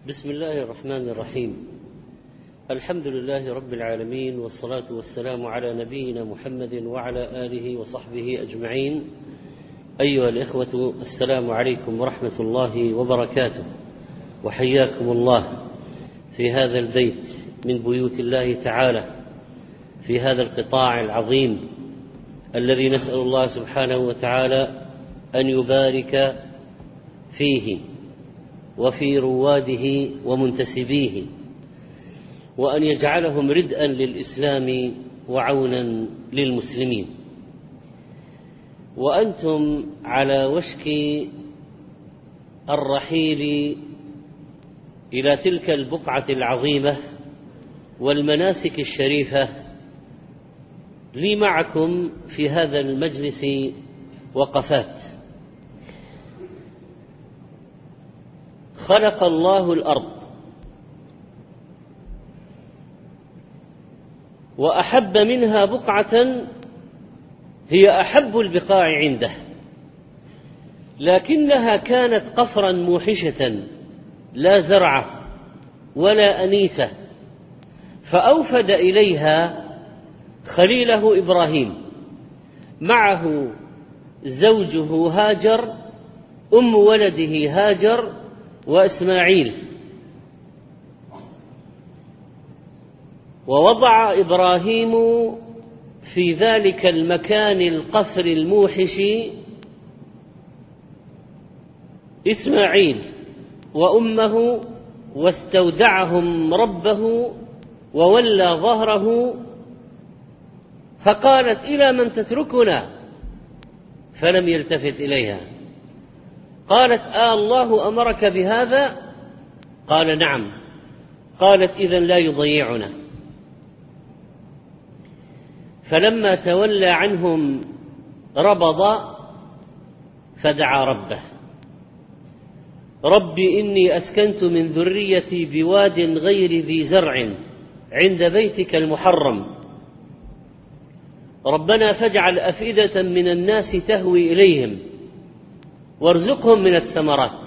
بسم الله الرحمن الرحيم. الحمد لله رب العالمين، والصلاة والسلام على نبينا محمد وعلى آله وصحبه أجمعين. أيها الإخوة، السلام عليكم ورحمة الله وبركاته، وحياكم الله في هذا البيت من بيوت الله تعالى، في هذا القطاع العظيم الذي نسأل الله سبحانه وتعالى أن يبارك فيه وفي رواده ومنتسبيه، وأن يجعلهم ردءا للإسلام وعونا للمسلمين. وأنتم على وشك الرحيل إلى تلك البقعة العظيمة والمناسك الشريفة، لي معكم في هذا المجلس وقفات. خلق الله الأرض وأحب منها بقعة هي أحب البقاع عنده، لكنها كانت قفرا موحشة لا زرع ولا أنيسة، فأوفد إليها خليله إبراهيم معه زوجه هاجر أم ولده هاجر وإسماعيل، ووضع إبراهيم في ذلك المكان القفر الموحش إسماعيل وأمه، واستودعهم ربه وولى ظهره، فقالت: إلى من تتركنا؟ فلم يلتفت إليها. قالت: الله أمرك بهذا؟ قال: نعم. قالت: إذن لا يضيعنا. فلما تولى عنهم ربض فدعا ربه: رب إني أسكنت من ذريتي بواد غير ذي زرع عند بيتك المحرم، ربنا فاجعل أفئدة من الناس تهوي إليهم وارزقهم من الثمرات.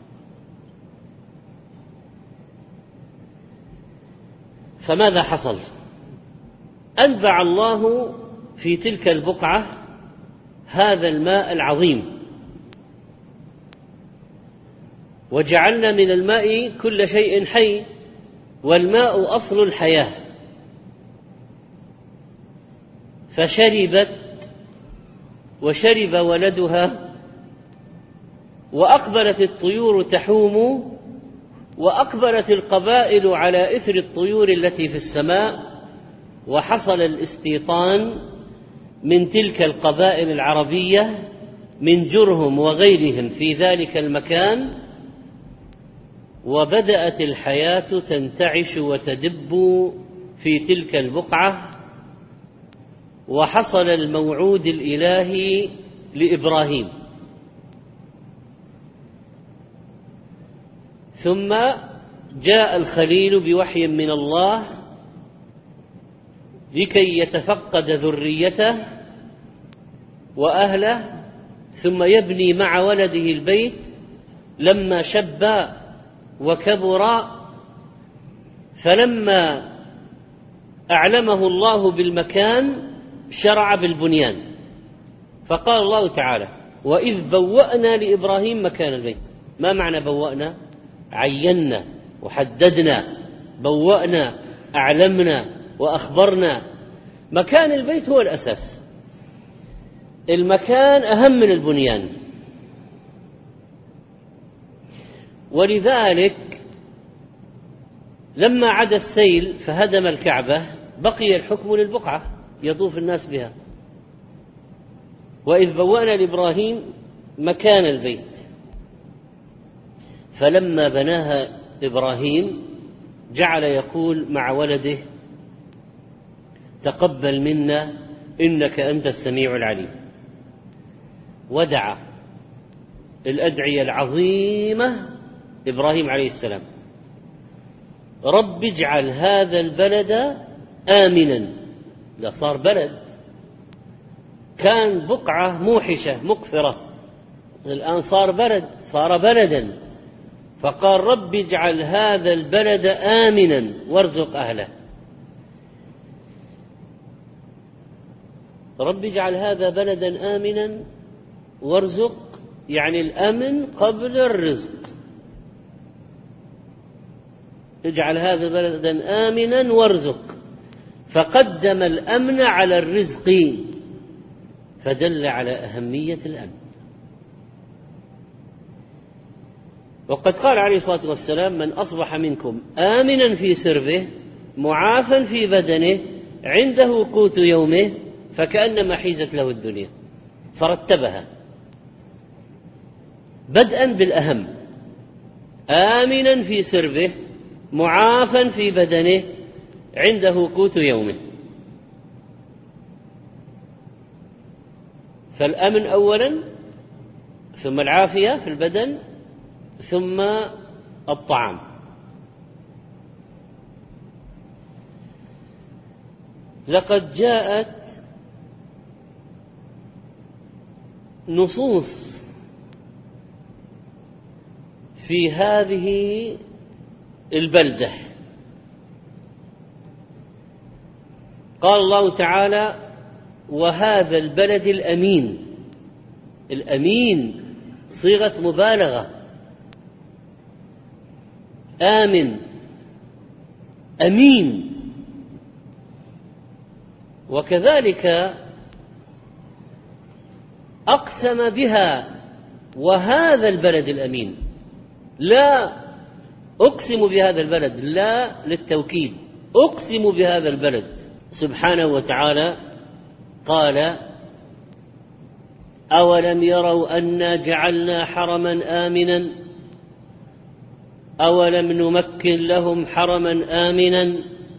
فماذا حصل؟ أنبع الله في تلك البقعة هذا الماء العظيم، وجعلنا من الماء كل شيء حي، والماء أصل الحياة. فشربت وشرب ولدها، وأقبلت الطيور تحوم، وأقبلت القبائل على إثر الطيور التي في السماء، وحصل الاستيطان من تلك القبائل العربية من جرهم وغيرهم في ذلك المكان، وبدأت الحياة تنتعش وتدب في تلك البقعة، وحصل الموعود الإلهي لإبراهيم. ثم جاء الخليل بوحي من الله لكي يتفقد ذريته وأهله، ثم يبني مع ولده البيت. لما شب وكبر، فلما أعلمه الله بالمكان شرع بالبنيان، فقال الله تعالى: وإذ بوأنا لإبراهيم مكان البيت. ما معنى بوأنا؟ عينا وحددنا، بوأنا أعلمنا وأخبرنا. مكان البيت هو الأساس، المكان أهم من البنيان. ولذلك لما عدا السيل فهدم الكعبة بقي الحكم للبقعة يطوف الناس بها. وإذ بوأنا لإبراهيم مكان البيت، فلما بناها إبراهيم جعل يقول مع ولده: تقبل منا إنك أنت السميع العليم. ودعا الأدعية العظيمة إبراهيم عليه السلام: رب اجعل هذا البلد آمنا. لا، صار بلد، كان بقعة موحشة مقفرة، الآن صار بلد، صار بلدا. فقال رب اجعل هذا البلد آمنا وارزق أهله. رب اجعل هذا بلدا آمنا وارزق، يعني الأمن قبل الرزق. اجعل هذا بلدا آمنا وارزق، فقدم الأمن على الرزق، فدل على أهمية الأمن. وقد قال عليه الصلاة والسلام: من أصبح منكم آمنا في سربه معافا في بدنه عنده قوت يومه فكأنما حيزت له الدنيا. فرتبها بدءا بالأهم: آمنا في سربه معافا في بدنه عنده قوت يومه. فالأمن أولا، ثم العافية في البدن، ثم الطعام. لقد جاءت نصوص في هذه البلدة. قال الله تعالى: وهذا البلد الأمين. الأمين صيغة مبالغة، آمن، أمين. وكذلك أقسم بها: وهذا البلد الأمين. لا أقسم بهذا البلد، لا للتوكيد، أقسم بهذا البلد سبحانه وتعالى. قال: أولم يروا أنا جعلنا حرما آمنا أولم نمكن لهم حرما آمنا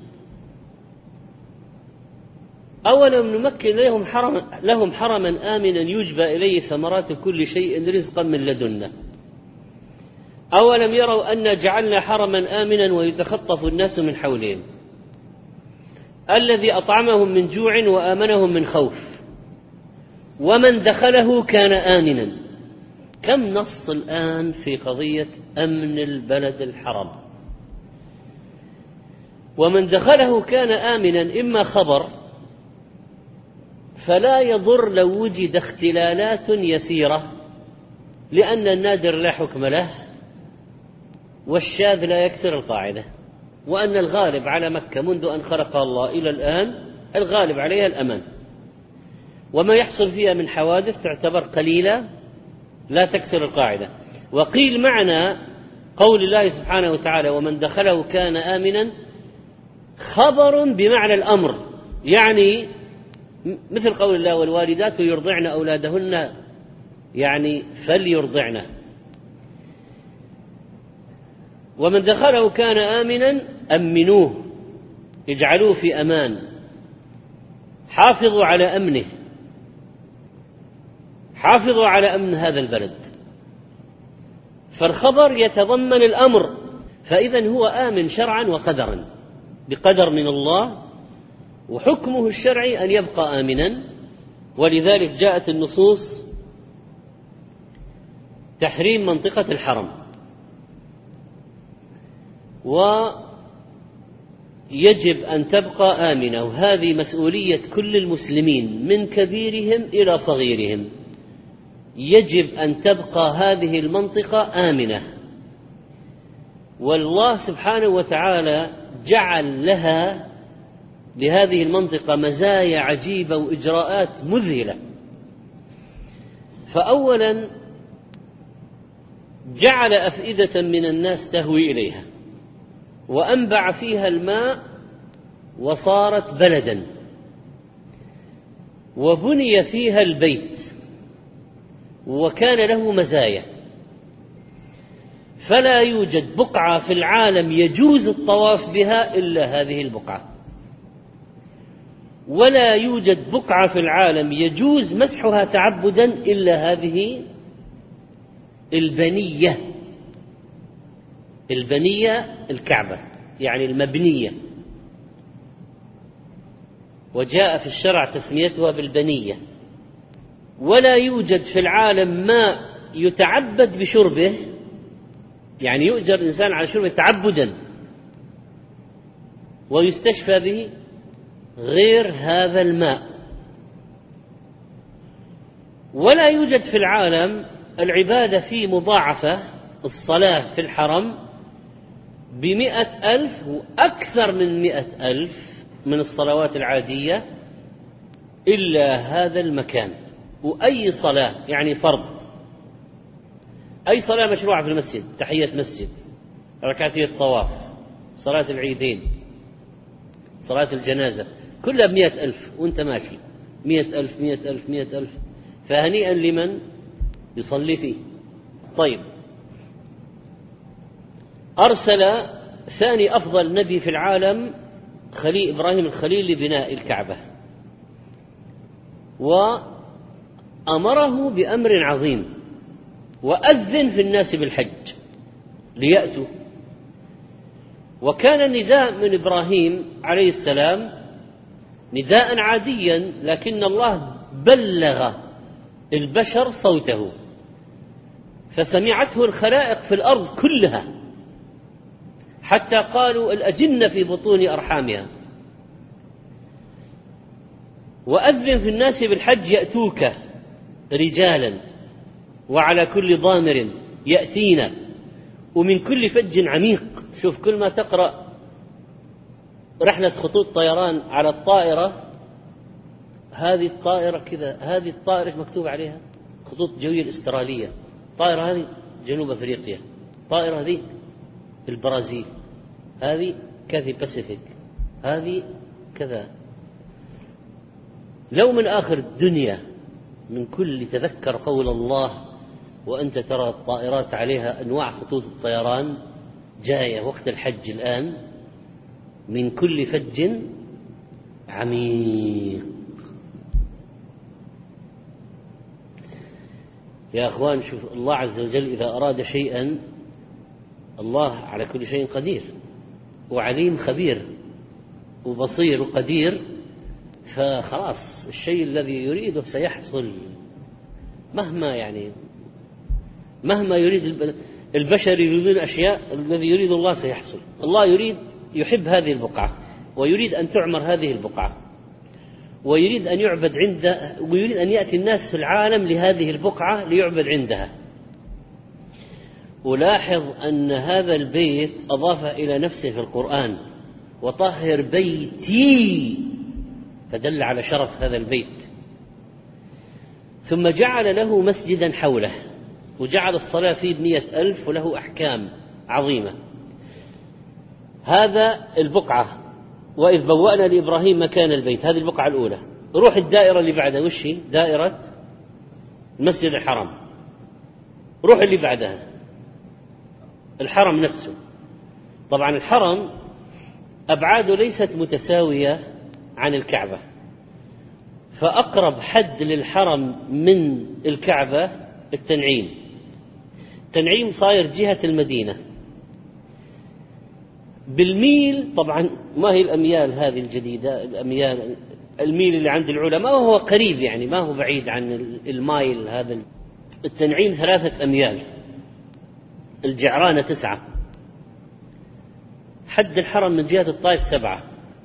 أولم نمكن لهم حرما آمنا يجبى إليه ثمرات كل شيء رزقا من لدنا. أولم يروا أنا جعلنا حرما آمنا ويتخطف الناس من حولهم الذي أطعمهم من جوع وآمنهم من خوف ومن دخله كان آمنا. كم نص الآن في قضية أمن البلد الحرام. ومن دخله كان آمنا إما خبر، فلا يضر لو وجد اختلالات يسيرة، لأن النادر لا حكم له والشاذ لا يكسر القاعدة، وأن الغالب على مكة منذ أن خلقها الله إلى الآن الغالب عليها الأمان، وما يحصل فيها من حوادث تعتبر قليلة لا تكسر القاعدة. وقيل معنى قول الله سبحانه وتعالى: ومن دخله كان آمنا، خبر بمعنى الأمر، يعني مثل قول الله: والوالدات يرضعن أولادهن، يعني فليرضعن. ومن دخله كان آمنا، أمنوه، اجعلوه في أمان، حافظوا على أمنه، حافظوا على أمن هذا البلد. فالخبر يتضمن الأمر، فإذن هو آمن شرعا وقدرا بقدر من الله، وحكمه الشرعي أن يبقى آمنا. ولذلك جاءت النصوص تحريم منطقة الحرم، ويجب أن تبقى آمنة، وهذه مسؤولية كل المسلمين من كبيرهم إلى صغيرهم. يجب أن تبقى هذه المنطقة آمنة، والله سبحانه وتعالى جعل لهذه المنطقة مزايا عجيبة وإجراءات مذهلة. فأولا جعل أفئدة من الناس تهوي إليها، وأنبع فيها الماء وصارت بلدا، وبني فيها البيت وكان له مزايا. فلا يوجد بقعة في العالم يجوز الطواف بها إلا هذه البقعة، ولا يوجد بقعة في العالم يجوز مسحها تعبدا إلا هذه البنية. البنية الكعبة، يعني المبنية، وجاء في الشرع تسميتها بالبنية. ولا يوجد في العالم ماء يتعبد بشربه يعني يؤجر الإنسان على شربه تعبدا ويستشفى به غير هذا الماء. ولا يوجد في العالم العبادة فيه مضاعفة، الصلاة في الحرم 100,000 وأكثر من 100,000 من الصلوات العادية إلا هذا المكان. وأي صلاة يعني فرض، أي صلاة مشروعة في المسجد، تحية مسجد، ركعتي الطواف، صلاة العيدين، صلاة الجنازة، كلها 100,000 وانت ماشي 100,000 100,000 100,000. فهنيئا لمن يصلي فيه. طيب، أرسل ثاني أفضل نبي في العالم خليل إبراهيم الخليل لبناء الكعبة، وأمره بأمر عظيم، وأذن في الناس بالحج ليأتوا. وكان النداء من إبراهيم عليه السلام نداء عاديا، لكن الله بلغ البشر صوته فسمعته الخلائق في الأرض كلها، حتى قالوا الأجنة في بطون أرحامها. وأذن في الناس بالحج يأتوك رجالا وعلى كل ضامر يأتينا ومن كل فج عميق. شوف، كل ما تقرأ رحلة خطوط طيران على الطائرة، هذه الطائرة كذا، هذه الطائرة مكتوب عليها خطوط جوية الأسترالية، الطائرة هذه جنوب أفريقيا، الطائرة هذه البرازيل، هذه كاثي باسيفيك، هذه كذا. لو من آخر الدنيا من كل، تذكر قول الله وأنت ترى الطائرات عليها أنواع خطوط الطيران جاية وقت الحج الآن، من كل فج عميق. يا أخوان، شوف، الله عز وجل إذا أراد شيئا، الله على كل شيء قدير وعليم خبير وبصير وقدير، فخلاص الشيء الذي يريده سيحصل. مهما يريد البشر يريدون أشياء، الذي يريد الله سيحصل. الله يحب هذه البقعة، ويريد أن تعمر هذه البقعة، ويريد أن يعبد عنده، ويريد أن يأتي الناس في العالم لهذه البقعة ليعبد عندها. ولاحظ أن هذا البيت أضاف إلى نفسه في القرآن: وطهر بيتي، فدل على شرف هذا البيت. ثم جعل له مسجدا حوله، وجعل الصلاة فيه 100,000 وله أحكام عظيمة. هذا البقعة، وإذ بوأنا لإبراهيم مكان البيت، هذه البقعة الأولى. روح الدائرة اللي بعدها، وش هي؟ دائرة المسجد الحرام. روح اللي بعدها الحرم نفسه. طبعا الحرم أبعاده ليست متساوية عن الكعبة، فأقرب حد للحرم من الكعبة التنعيم. التنعيم صاير جهة المدينة بالميل. طبعا ما هي الأميال هذه الجديدة، الأميال، الميل اللي عند العلماء، وهو قريب يعني ما هو بعيد عن المايل هذا. التنعيم 3 أميال، الجعرانة 9، حد الحرم من جهة الطائف 7.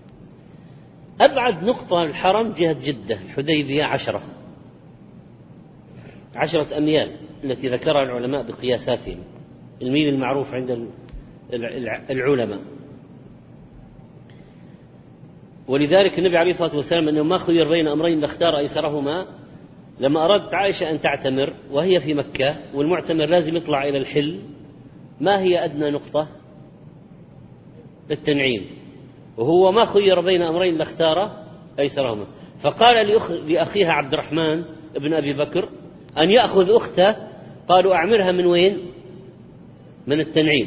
أبعد نقطة الحرم جهة جدة الحديبية 10 أميال التي ذكرها العلماء بقياساتهم، الميل المعروف عند العلماء. ولذلك النبي عليه الصلاة والسلام أنه ما خير بين أمرين لاختار أيسرهما. لما أرادت عائشة أن تعتمر وهي في مكة، والمعتمر لازم يطلع إلى الحل، ما هي أدنى نقطة؟ التنعيم. وهو ما خير بين أمرين لاختار أيسرهما، فقال لأخيها عبد الرحمن ابن أبي بكر أن يأخذ أخته. قالوا أعمرها من وين؟ من التنعيم.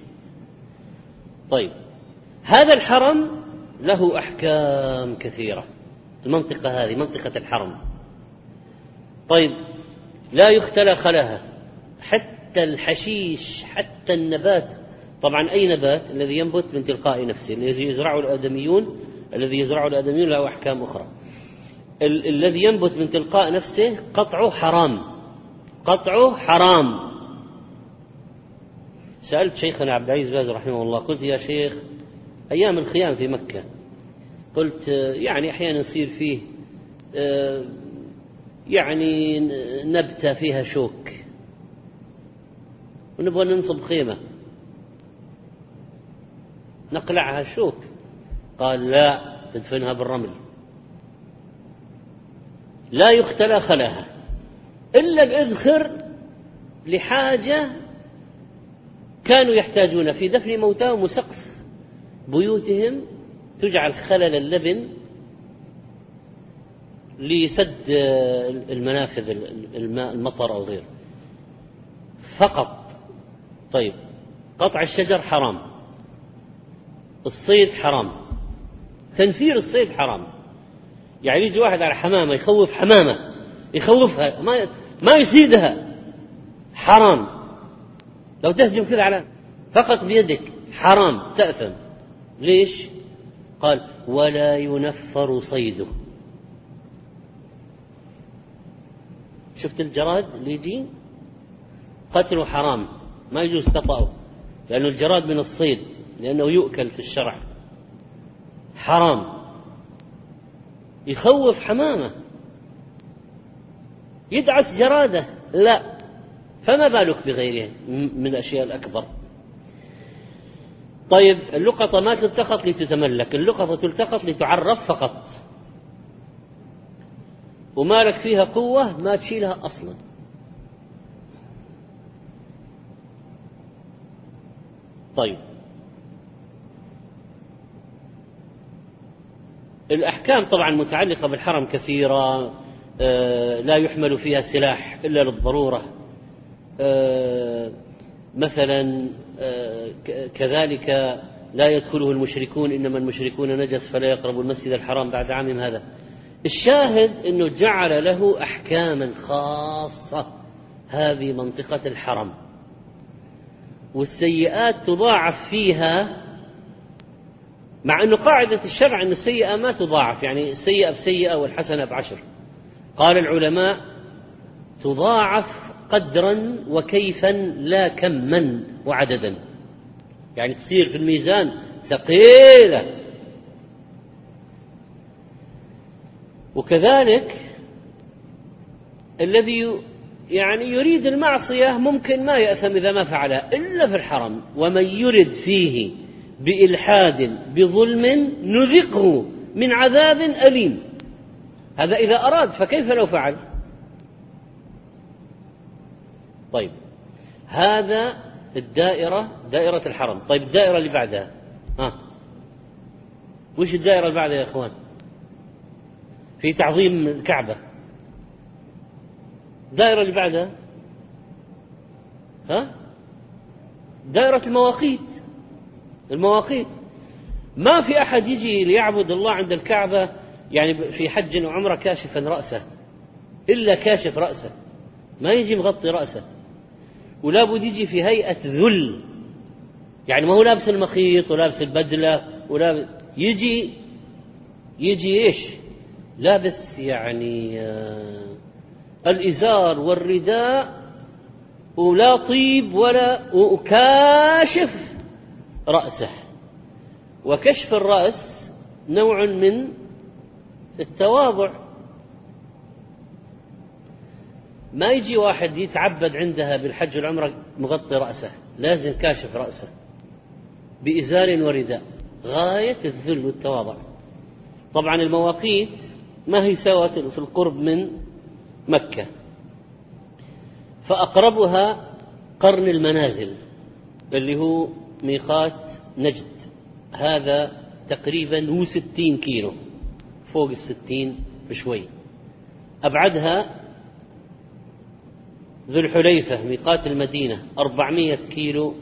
طيب، هذا الحرم له أحكام كثيرة. المنطقة هذه منطقة الحرم، طيب، لا يختلى خلاها، حتى الحشيش، حتى النبات. طبعا أي نبات الذي ينبت من تلقاء نفسه، الذي يزرعه الآدميون له أحكام أخرى. الذي ينبت من تلقاء نفسه قطعه حرام، سألت شيخنا عبد العزيز باز رحمه الله، قلت يا شيخ أيام الخيام في مكة، قلت يعني أحيانا يصير فيه يعني نبتة فيها شوك ونبغى ننصب خيمة نقلعها شوك. قال لا، تدفنها بالرمل، لا يختلى خلاها إلا بإذخر لحاجة كانوا يحتاجون في دفن موتاهم، وسقف بيوتهم تجعل خلل اللبن لسد المنافذ الماء المطر أو غيره فقط. طيب قطع الشجر حرام، الصيد حرام، تنفير الصيد حرام. يعني يجي واحد على حمامة يخوف حمامة، يخوفها ما يصيدها، حرام. لو تهجم كذا على فقط بيدك حرام، تأثم. ليش؟ قال ولا ينفر صيده. شفت الجراد اللي يجي قتله حرام، ما يجوز تطأه، لأنه الجراد من الصيد، لأنه يؤكل في الشرع، حرام. يخوف حمامة، يدعس جرادة، لا، فما بالك بغيرها من الأشياء الأكبر. طيب اللقطة ما تلتقط لتتملك، اللقطة تلتقط لتعرف فقط، وما لك فيها قوة ما تشيلها أصلا. طيب الأحكام طبعا متعلقة بالحرم كثيرة، لا يحمل فيها سلاح إلا للضرورة، مثلا كذلك لا يدخله المشركون، إنما المشركون نجس فلا يقربوا المسجد الحرام بعد عامهم هذا. الشاهد أنه جعل له أحكاما خاصة، هذه منطقة الحرم، والسيئات تضاعف فيها، مع أنه قاعدة الشرع أن السيئة ما تضاعف، يعني السيئة بسيئة والحسنة ب10. قال العلماء تضاعف قدرا وكيفا لا كما وعددا، يعني تصير في الميزان ثقيلة. وكذلك الذي يعني يريد المعصية ممكن ما يأثم إذا ما فعلها إلا في الحرم. ومن يرد فيه بإلحاد بظلم نذقه من عذاب أليم. هذا إذا أراد، فكيف لو فعل؟ طيب هذا الدائرة، دائرة الحرم. طيب الدائرة اللي بعدها، وش الدائرة اللي بعدها يا إخوان في تعظيم الكعبة؟ الدائرة اللي بعدها دائرة المواقيت. المواقيت ما في أحد يجي ليعبد الله عند الكعبة يعني في حج وعمرة كاشفا رأسه، إلا كاشف رأسه، ما يجي مغطي رأسه، ولا بد يجي في هيئة ذل، يعني ما هو لابس المخيط ولابس البدلة، ولا يجي إيش لابس، يعني الإزار والرداء ولا طيب ولا، وكاشف رأسه. وكشف الرأس نوع من التواضع. ما يجي واحد يتعبد عندها بالحج والعمرة مغطي رأسه، لازم كاشف رأسه بإزار ورداء، غاية الذل والتواضع. طبعا المواقيت ما هي سوى في القرب من مكة، فأقربها قرن المنازل اللي هو ميقات نجد، هذا تقريبا 60 كيلو، فوق 60 بشوي. أبعدها ذو الحليفة ميقات المدينة 400 كيلو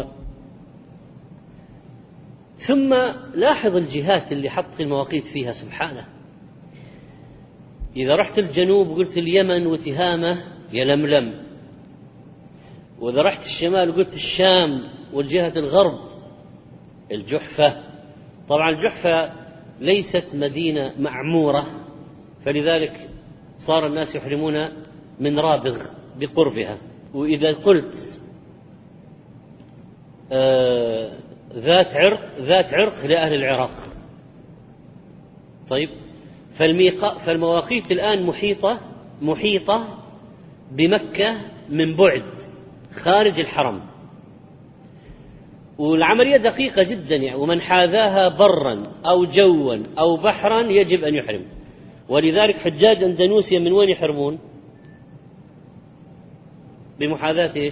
ثم لاحظ الجهات اللي حط المواقيت فيها، سبحانه. إذا رحت الجنوب قلت اليمن وتهامة يلملم، وإذا رحت الشمال قلت الشام والجهة الغرب الجحفة. طبعا الجحفة ليست مدينة معمورة، فلذلك صار الناس يحرمون من رابغ بقربها. وإذا قلت ذات عرق لأهل العراق. طيب، فالمواقيت الآن محيطة بمكة من بعد خارج الحرم، والعملية دقيقة جدا يعني، ومن حاذاها برا أو جوا أو بحرا يجب أن يحرم. ولذلك حجاج أندونيسيا من وين يحرمون؟ بمحاذاة إيش؟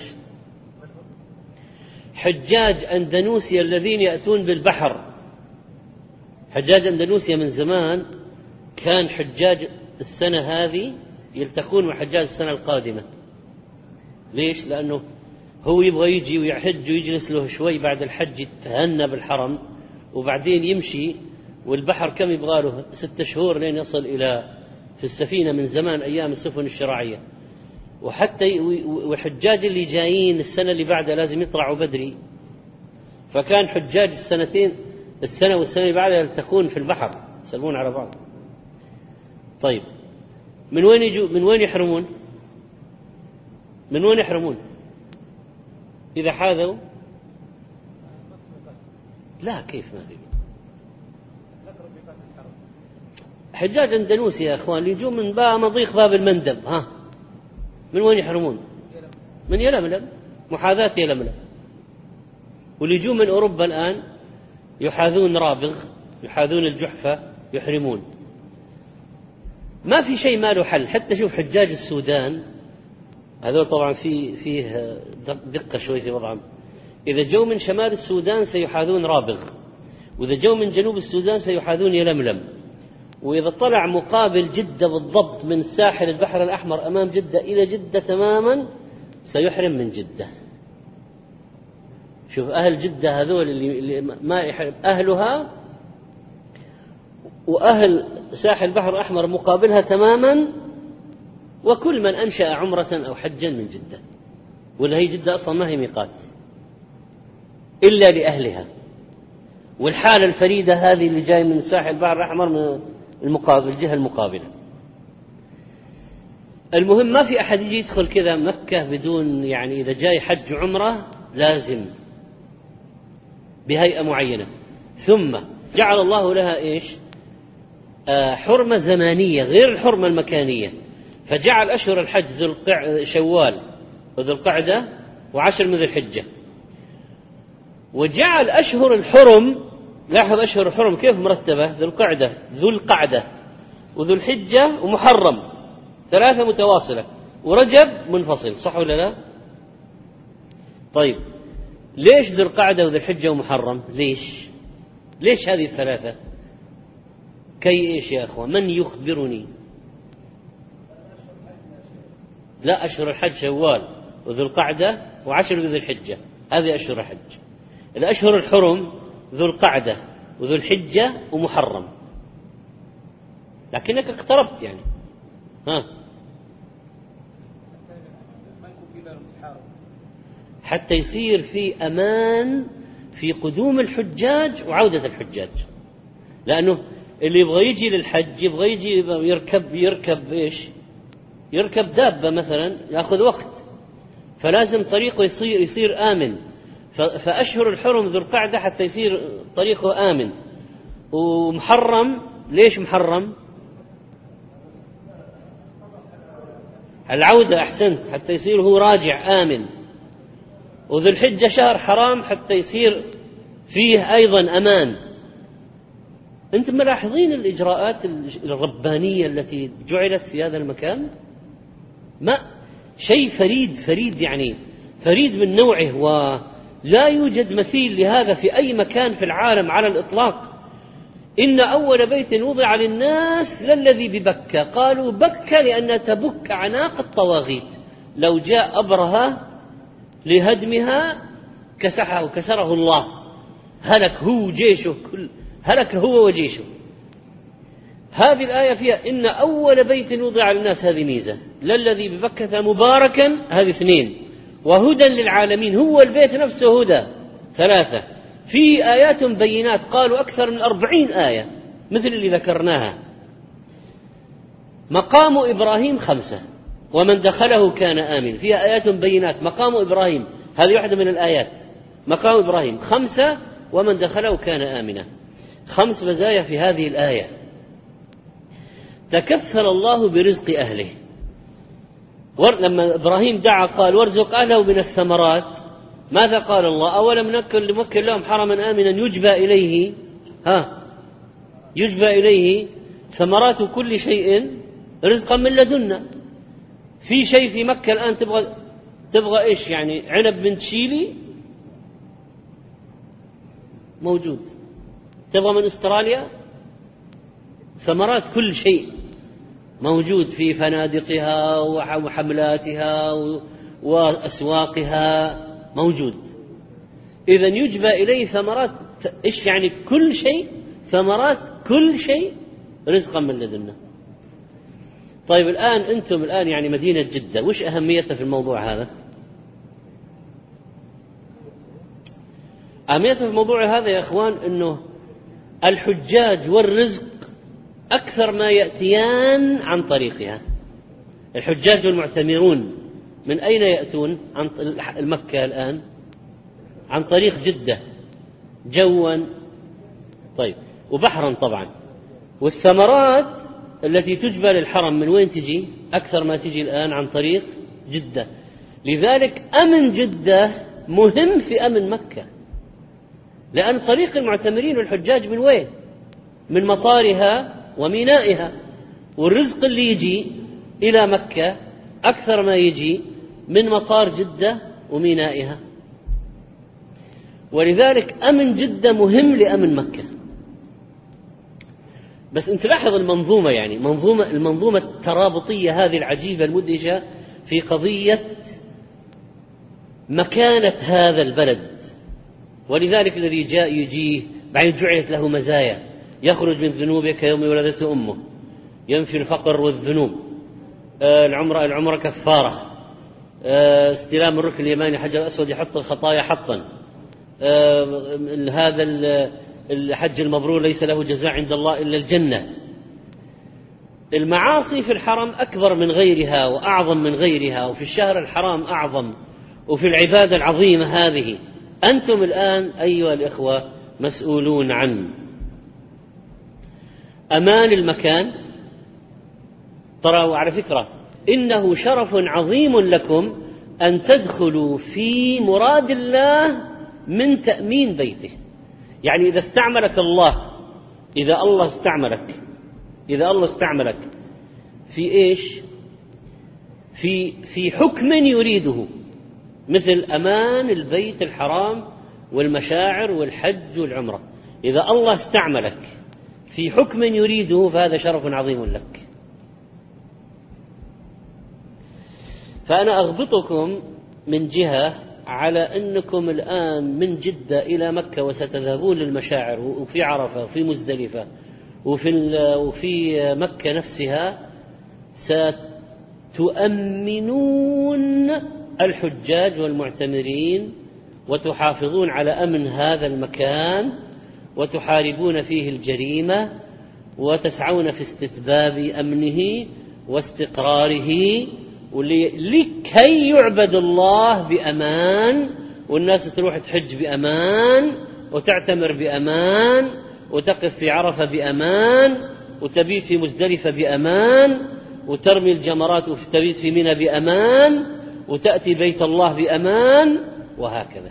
حجاج أندونيسيا الذين يأتون بالبحر. حجاج أندونيسيا من زمان كان حجاج السنة هذه يلتقون مع حجاج السنة القادمة. ليش؟ لأنه هو يبغى يجي ويحج ويجلس له شوي بعد الحج يتهنى بالحرم، وبعدين يمشي، والبحر كم يبغى له 6 شهور لين يصل إلى في السفينة من زمان أيام السفن الشراعية. وحتى والحجاج اللي جايين السنة اللي بعدها لازم يطلعوا بدري، فكان حجاج السنة والسنة اللي بعدها يلتقون في البحر يسلمون على بعض. طيب، من وين يجوا؟ من وين يحرمون؟ من وين يحرمون إذا حاذوا؟ لا، كيف ما في حجاج أندونيسيا يا أخوان اللي يجوا من مضيق باب المندب، من وين يحرمون؟ من يلملم، محاذاة يلملم. واللي يجوا من أوروبا الآن يحاذون رابغ، يحاذون الجحفة، يحرمون. ما في شيء ما له حل. حتى شوف حجاج السودان هذول طبعا فيه دقة شوي في وضعهم. إذا جو من شمال السودان سيحاذون رابغ، وإذا جو من جنوب السودان سيحاذون يلملم، وإذا طلع مقابل جدة بالضبط من ساحل البحر الأحمر أمام جدة إلى جدة تماما سيحرم من جدة. شوف أهل جدة هذول اللي ما يحرم أهلها، وأهل ساحل البحر الأحمر مقابلها تماما، وكل من أنشأ عمرة أو حجا من جدة، ولا هي جدة أصلا ما هي ميقات إلا لأهلها. والحالة الفريدة هذه اللي جاي من ساحل البحر الأحمر من المقابل، الجهة المقابلة. المهم ما في أحد يجي يدخل كذا مكة بدون، يعني إذا جاي حج عمرة لازم بهيئة معينة. ثم جعل الله لها إيش؟ حرمة زمانية غير الحرمة المكانية، فجعل أشهر الحج شوال وذو القعدة و10 من ذي الحجة، وجعل أشهر الحرم، لاحظ أشهر الحرم كيف مرتبة، ذو القعدة وذو الحجة ومحرم، 3 متواصلة، ورجب منفصل، صح ولا لا؟ طيب، ليش ذو القعدة وذو الحجة ومحرم؟ ليش هذه 3؟ كي إيش يا أخوة؟ من يخبرني؟ لا، أشهر الحج شوال وذو القعدة و10 ذو الحجة، هذه أشهر الحج. الأشهر الحرم ذو القعدة وذو الحجة ومحرم، لكنك اقتربت يعني. حتى يصير في أمان في قدوم الحجاج وعودة الحجاج، لأنه اللي يبغى يجي للحج يبغى يجي يركب إيش؟ يركب دابة مثلا، يأخذ وقت، فلازم طريقه يصير آمن. فأشهر الحرم ذو القعدة حتى يصير طريقه آمن. ومحرم، ليش محرم؟ العودة، أحسنت، حتى يصير هو راجع آمن. وذو الحجة شهر حرام حتى يصير فيه أيضا أمان. أنتم ملاحظين الإجراءات الربانية التي جعلت في هذا المكان؟ ما شيء فريد يعني فريد من نوعه، ولا يوجد مثيل لهذا في أي مكان في العالم على الإطلاق. إن أول بيت وضع للناس للذي ببكة، قالوا بكة لأن تبك أعناق الطواغيت، لو جاء أبرهة لهدمها كسره الله، هلك هو جيشه، هلك هو وجيشه. هذه الآية فيها إن أول بيت وضع للناس، هذه ميزة، للذي ببكة مباركا، هذه 2، وهدى للعالمين، هو البيت نفسه هدى، 3. في آيات بينات، قالوا أكثر من 40 آية مثل اللي ذكرناها. مقام إبراهيم 5، ومن دخله كان آمن، فيها آيات بينات. مقام إبراهيم هذه واحدة من الآيات، مقام إبراهيم 5 ومن دخله كان آمنا. 5 مزايا في هذه الآية. تكفل الله برزق أهله. لما إبراهيم دعا قال وارزق أهله من الثمرات، ماذا قال الله؟ أولم نمكن لهم حرما آمنا يجبى إليه ثمرات كل شيء رزقا من لدنا. في شيء في مكة الآن تبغى إيش يعني؟ عنب من تشيلي موجود، تبغى من أستراليا، ثمرات كل شيء موجود في فنادقها وحملاتها وأسواقها موجود. إذن يجبى إليه ثمرات إيش يعني؟ كل شيء، ثمرات كل شيء رزقا من لدنا. طيب الآن أنتم الآن يعني مدينة جدة، وش أهميتها في الموضوع هذا؟ أهميتها في الموضوع هذا يا أخوان أنه الحجاج والرزق أكثر ما يأتيان عن طريقها. الحجاج والمعتمرون من أين يأتون عن مكة الآن؟ عن طريق جدة جوا، طيب، وبحرا طبعا. والثمرات التي تجبى للحرم من وين تجي؟ أكثر ما تجي الآن عن طريق جدة. لذلك أمن جدة مهم في أمن مكة، لأن طريق المعتمرين والحجاج من وين؟ من مطارها ومينائها. والرزق اللي يجي إلى مكة أكثر ما يجي من مطار جدة ومينائها. ولذلك أمن جدة مهم لأمن مكة. بس أنت لاحظ المنظومة، يعني المنظومة الترابطية هذه العجيبة المدهشة في قضية مكانة هذا البلد. ولذلك الذي جاء يجيه بعد جعلت له مزايا: يخرج من ذنوبه كيوم ولدته أمه، ينفي الفقر والذنوب، العمرة كفارة، استلام الركن اليماني حجر الأسود يحط الخطايا حطا، هذا الحج المبرور ليس له جزاء عند الله إلا الجنة. المعاصي في الحرم أكبر من غيرها وأعظم من غيرها، وفي الشهر الحرام أعظم، وفي العبادة العظيمة هذه أنتم الآن أيها الإخوة مسؤولون عن أمان المكان. ترى على فكرة إنه شرف عظيم لكم أن تدخلوا في مراد الله من تأمين بيته. يعني إذا استعملك الله، إذا الله استعملك في إيش؟ في حكم يريده، مثل أمان البيت الحرام والمشاعر والحج والعمرة. إذا الله استعملك في حكم يريده فهذا شرف عظيم لك. فأنا أغبطكم من جهة على أنكم الآن من جدة إلى مكة وستذهبون للمشاعر، وفي عرفة وفي مزدلفة وفي مكة نفسها ستؤمنون الحجاج والمعتمرين وتحافظون على أمن هذا المكان وتحاربون فيه الجريمة وتسعون في استتباب أمنه واستقراره، لكي يعبد الله بأمان، والناس تروح تحج بأمان وتعتمر بأمان وتقف في عرفة بأمان وتبيت في مزدلفة بأمان وترمي الجمرات وتبيت في منى بأمان وتأتي بيت الله بأمان، وهكذا.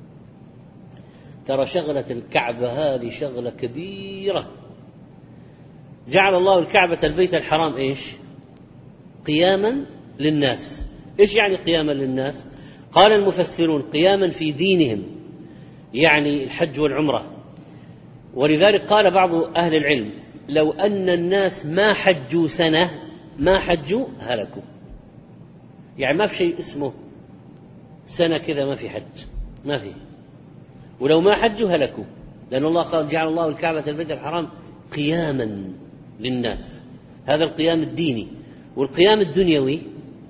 ترى شغلة الكعبة هذه شغلة كبيرة. جعل الله الكعبة البيت الحرام إيش؟ قياما للناس. إيش يعني قياما للناس؟ قال المفسرون قياما في دينهم، يعني الحج والعمرة. ولذلك قال بعض أهل العلم لو أن الناس ما حجوا سنة ما حجوا هلكوا. يعني ما في شيء اسمه سنة كذا ما في حج، ما في. ولو ما حجوا هلكوا، لأن الله قال جعل الله الكعبة البيت الحرام قياما للناس. هذا القيام الديني. والقيام الدنيوي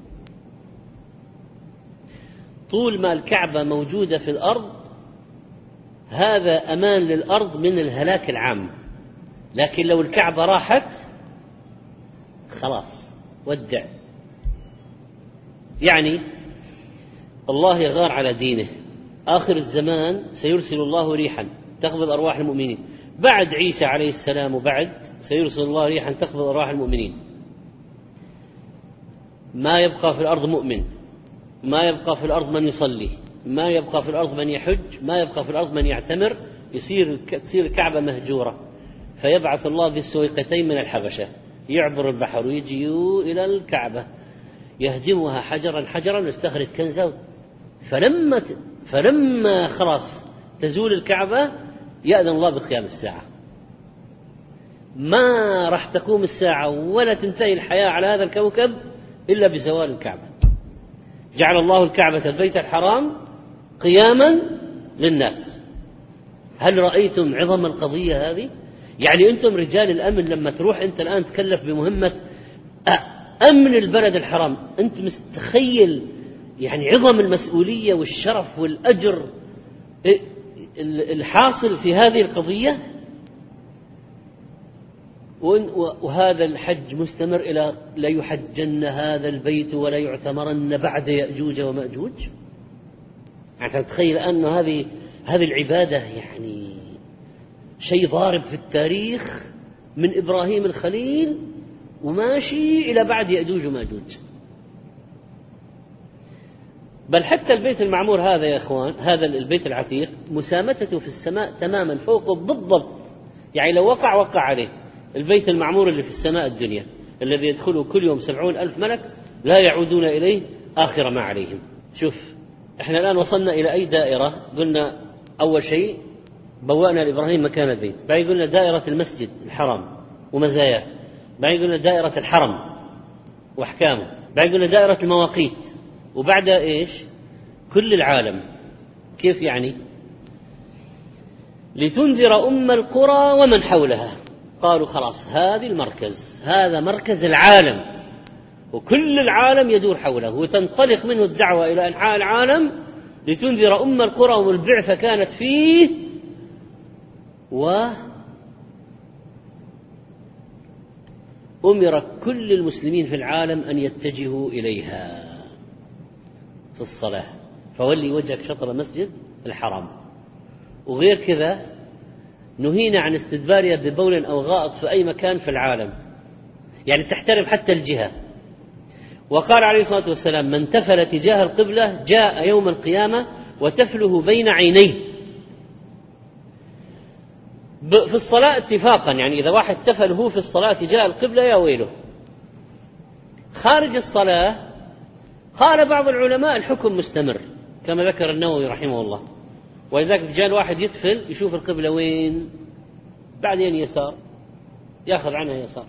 طول ما الكعبة موجودة في الأرض هذا أمان للأرض من الهلاك العام. لكن لو الكعبة راحت خلاص ودع. يعني الله يغار على دينه، آخر الزمان سيرسل الله ريحا تقبض أرواح المؤمنين، بعد عيسى عليه السلام وبعد سيرسل الله ريحا تقبض أرواح المؤمنين. ما يبقى في الأرض مؤمن، ما يبقى في الأرض من يصلي، ما يبقى في الأرض من يحج، ما يبقى في الأرض من يعتمر، تصير الكعبة مهجورة. فيبعث الله ذي السويقتين من الحبشة يعبر البحر ويجي إلى الكعبة يهدمها حجرا حجرا ويستخرج كنزه. فلما خلاص تزول الكعبة يأذن الله بقيام الساعة. ما راح تقوم الساعة ولا تنتهي الحياة على هذا الكوكب إلا بزوال الكعبة. جعل الله الكعبة البيت الحرام قياما للناس. هل رأيتم عظم القضية هذه؟ يعني أنتم رجال الأمن لما تروح أنت الآن تكلف بمهمة أمن البلد الحرام، أنت متخيل يعني عظم المسؤولية والشرف والأجر الحاصل في هذه القضية؟ وهذا الحج مستمر إلى لا يحجن هذا البيت ولا يعتمرن بعد يأجوج ومأجوج. يعني تتخيل أن هذه العبادة يعني شيء ضارب في التاريخ من إبراهيم الخليل وماشي إلى بعد يأجوج ومأجوج. بل حتى البيت المعمور هذا يا إخوان، هذا البيت العتيق مسامته في السماء تماما فوق بالضبط. يعني لو وقع عليه البيت المعمور اللي في السماء الدنيا الذي يدخله كل يوم 70,000 ملك لا يعودون إليه آخر ما عليهم. شوف إحنا الآن وصلنا إلى أي دائرة؟ قلنا أول شيء بوأنا لإبراهيم مكان البيت، بعدين قلنا دائرة المسجد الحرام ومزاياه، بعدين قلنا دائرة الحرم وأحكامه، بعدين قلنا دائرة المواقيت، وبعدها إيش؟ كل العالم. كيف يعني؟ لتنذر أم القرى ومن حولها. قالوا خلاص هذه المركز، هذا مركز العالم وكل العالم يدور حوله وتنطلق منه الدعوة إلى أنحاء العالم لتنذر أم القرى، والبعثة كانت فيه وأمر كل المسلمين في العالم أن يتجهوا إليها في الصلاة. فولي وجهك شطر المسجد الحرام. وغير كذا نهينا عن استدبارها ببول أو غائط في أي مكان في العالم، يعني تحترم حتى الجهة. وقال عليه الصلاة والسلام من تفل تجاه القبلة جاء يوم القيامة وتفله بين عينيه. في الصلاة اتفاقا، يعني إذا واحد تفل هو في الصلاة تجاه القبلة يا ويله. خارج الصلاة قال بعض العلماء الحكم مستمر كما ذكر النووي رحمه الله، ولذلك جاء الواحد يتفل يشوف القبلة وين، بعدين يسار يأخذ عنها يسار.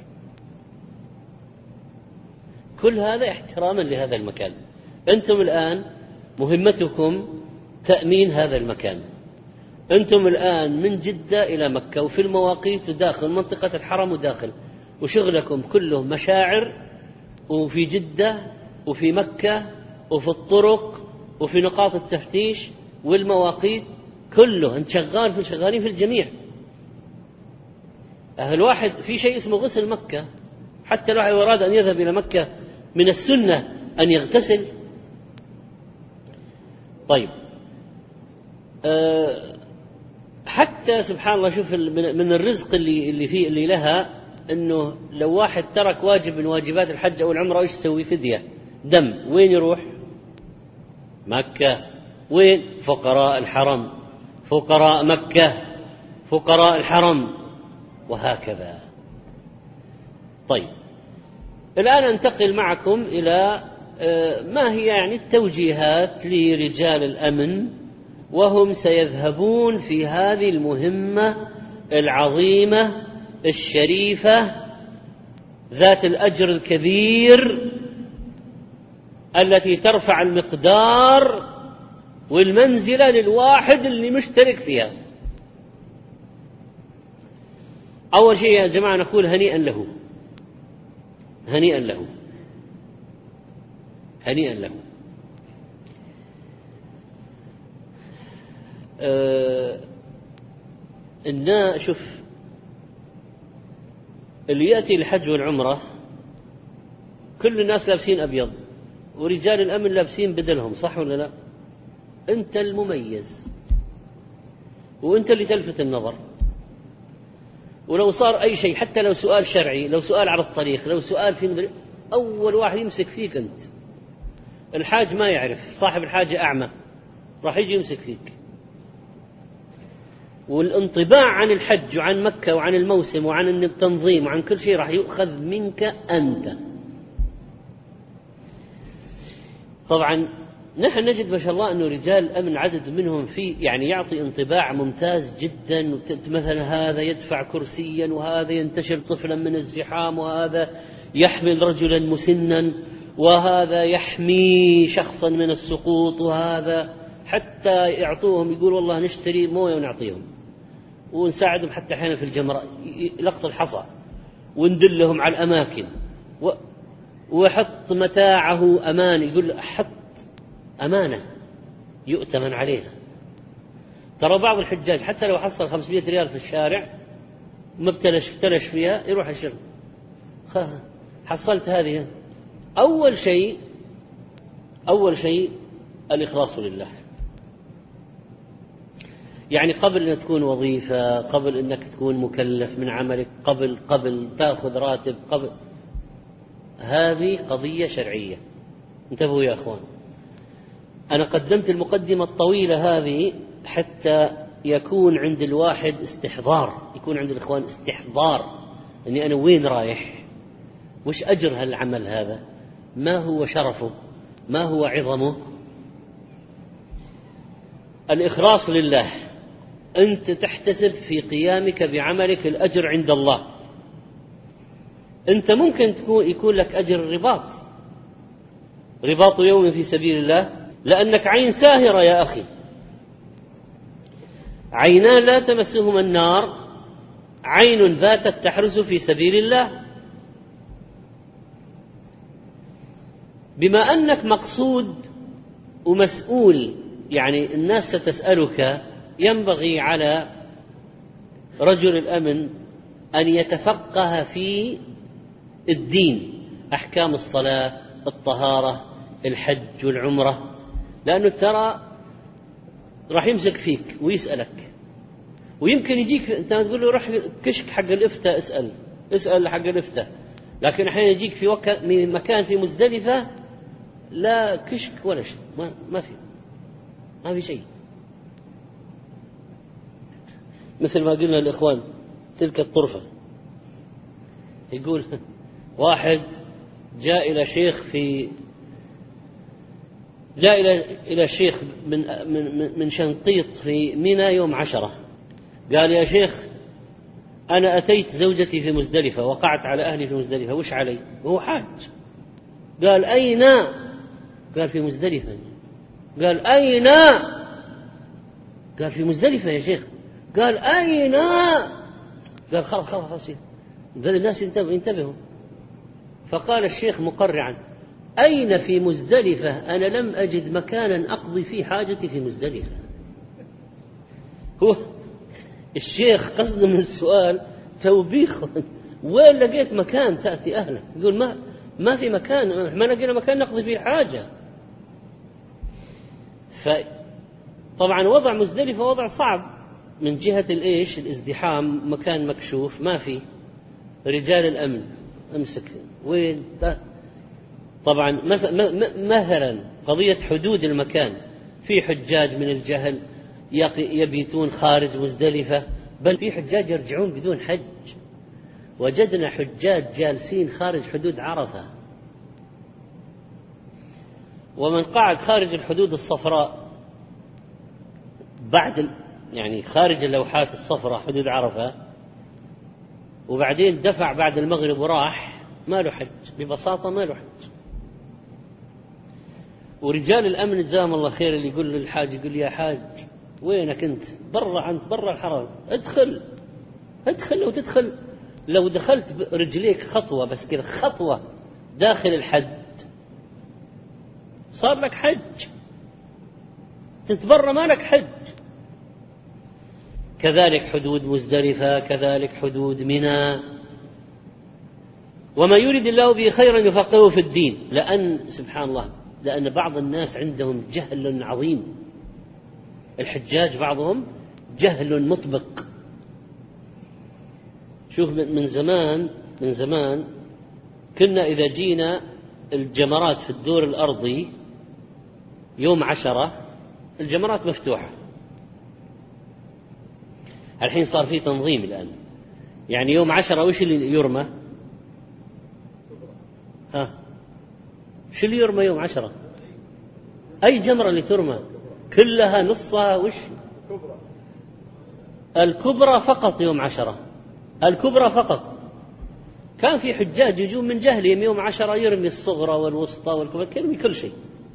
كل هذا احتراما لهذا المكان. أنتم الآن مهمتكم تأمين هذا المكان. أنتم الآن من جدة إلى مكة وفي المواقيت وداخل منطقة الحرم وداخل، وشغلكم كله مشاعر، وفي جدة وفي مكة وفي الطرق وفي نقاط التفتيش والمواقيت كله أنت شغالين في الجميع. الواحد في شيء اسمه غسل مكة، حتى لو أراد أن يذهب إلى مكة من السنة أن يغتسل. طيب حتى سبحان الله شوف من الرزق اللي لها أنه لو واحد ترك واجب من واجبات الحج أو العمرة إيش يسوي؟ فدية دم. وين يروح؟ مكة. وين؟ فقراء الحرم، فقراء مكة، فقراء الحرم، وهكذا. طيب الآن أنتقل معكم إلى ما هي يعني التوجيهات لرجال الأمن وهم سيذهبون في هذه المهمة العظيمة الشريفة ذات الأجر الكبير التي ترفع المقدار والمنزلة للواحد اللي مشترك فيها. أول شيء يا جماعة نقول هنيئا له، هنيئا له، هنيئا له. شوف اللي يأتي الحج والعمرة كل الناس لابسين أبيض ورجال الأمن لابسين بدلهم، صح ولا لا؟ أنت المميز، وأنت اللي تلفت النظر. ولو صار أي شيء، حتى لو سؤال شرعي، لو سؤال على الطريق، لو سؤال في مدري، أول واحد يمسك فيك أنت. الحاج ما يعرف، صاحب الحاجة أعمى، راح يجي يمسك فيك. والانطباع عن الحج وعن مكة وعن الموسم وعن التنظيم وعن كل شيء راح يؤخذ منك أنت. طبعا نحن نجد ما شاء الله أنه رجال الأمن عدد منهم في يعني يعطي انطباع ممتاز جدا. مثلا هذا يدفع كرسيا، وهذا ينتشل طفلا من الزحام، وهذا يحمل رجلا مسنا، وهذا يحمي شخصا من السقوط، وهذا حتى يعطوهم يقول والله نشتري مويه ونعطيهم، ونساعدهم حتى أحيانا في الجمرة لقط الحصى، وندلهم على الأماكن، وحط متاعه أمان، يقول حط أمانة يؤتمن عليها. ترى بعض الحجاج حتى لو حصل 500 ريال في الشارع ما ابتلش فيها يروح الشرطة، حصلت هذه. أول شيء الإخلاص لله. يعني قبل أن تكون وظيفة، قبل أنك تكون مكلف من عملك، قبل تأخذ راتب، قبل هذه قضية شرعية. انتبهوا يا أخوان، أنا قدمت المقدمة الطويلة هذه حتى يكون عند الواحد استحضار، يكون عند الإخوان استحضار أني أنا وين رايح، وش أجر هالعمل هذا، ما هو شرفه، ما هو عظمه. الإخلاص لله، أنت تحتسب في قيامك بعملك الأجر عند الله. أنت ممكن يكون لك أجر رباط يوم في سبيل الله، لأنك عين ساهرة يا أخي، عينان لا تمسهما النار، عين ذاتك تحرس في سبيل الله. بما أنك مقصود ومسؤول، يعني الناس ستسألك، ينبغي على رجل الأمن أن يتفقه في الدين، أحكام الصلاة، الطهارة، الحج والعمرة، لأنه ترى راح يمسك فيك ويسألك، ويمكن يجيك أنت تقول له روح كشك حق الإفتاء، اسأل حق الإفتاء، لكن أحيانا يجيك في مكان في مزدلفة لا كشك ولا شيء، ما في شيء. مثل ما قلنا الإخوان تلك الطرفة، يقول واحد جاء إلى شيخ من شنقيط في منى يوم 10، قال يا شيخ أنا أتيت زوجتي في مزدلفة، وقعت على أهلي في مزدلفة، وش علي؟ وهو حاج. قال أين؟ قال في مزدلفة. قال أين؟ قال في مزدلفة يا شيخ. قال أين؟ قال خلاص الناس انتبهوا. فقال الشيخ مقرعا أين في مزدلفة؟ أنا لم أجد مكانا أقضي فيه حاجتي في مزدلفة. هو الشيخ قصده من السؤال توبيخ، وين لقيت مكان تأتي أهلك؟ يقول ما في مكان، ما لقينا مكان نقضي فيه حاجة. فطبعا وضع مزدلفة وضع صعب من جهة الازدحام، مكان مكشوف، ما في رجال الأمن امسك وين. طبعا مثلا قضية حدود المكان، في حجاج من الجهل يبيتون خارج مزدلفة، بل في حجاج يرجعون بدون حج. وجدنا حجاج جالسين خارج حدود عرفة، ومن قعد خارج الحدود الصفراء بعد يعني خارج اللوحات الصفراء حدود عرفة، وبعدين دفع بعد المغرب وراح، ما له حج، ببساطة ما له حج. ورجال الأمن جزاهم الله خير اللي يقول للحاج، يقول يا حاج وينك أنت؟ برا الحرم، ادخل لو دخلت رجليك خطوة بس كذا، خطوة داخل الحد صار لك حج، تتبرى ما لك حج. كذلك حدود مزدلفة، كذلك حدود منى. وما يريد الله به خيرا يفقهه في الدين، لأن سبحان الله، لأن بعض الناس عندهم جهل عظيم الحجاج بعضهم جهل مطبق. شوف من زمان كنا إذا جينا الجمرات في الدور الأرضي يوم 10 الجمرات مفتوحة. الحين صار في تنظيم الآن، يعني يوم 10 وش اللي يرمى؟ شو اللي يرمى يوم 10؟ أي جمرة اللي ترمى؟ كلها نصها وش؟ الكبرى فقط يوم 10، الكبرى فقط. كان في حجاج يجون من جهلهم يوم 10 يرمي الصغرى والوسطى والكبرى، يرمي كل شيء.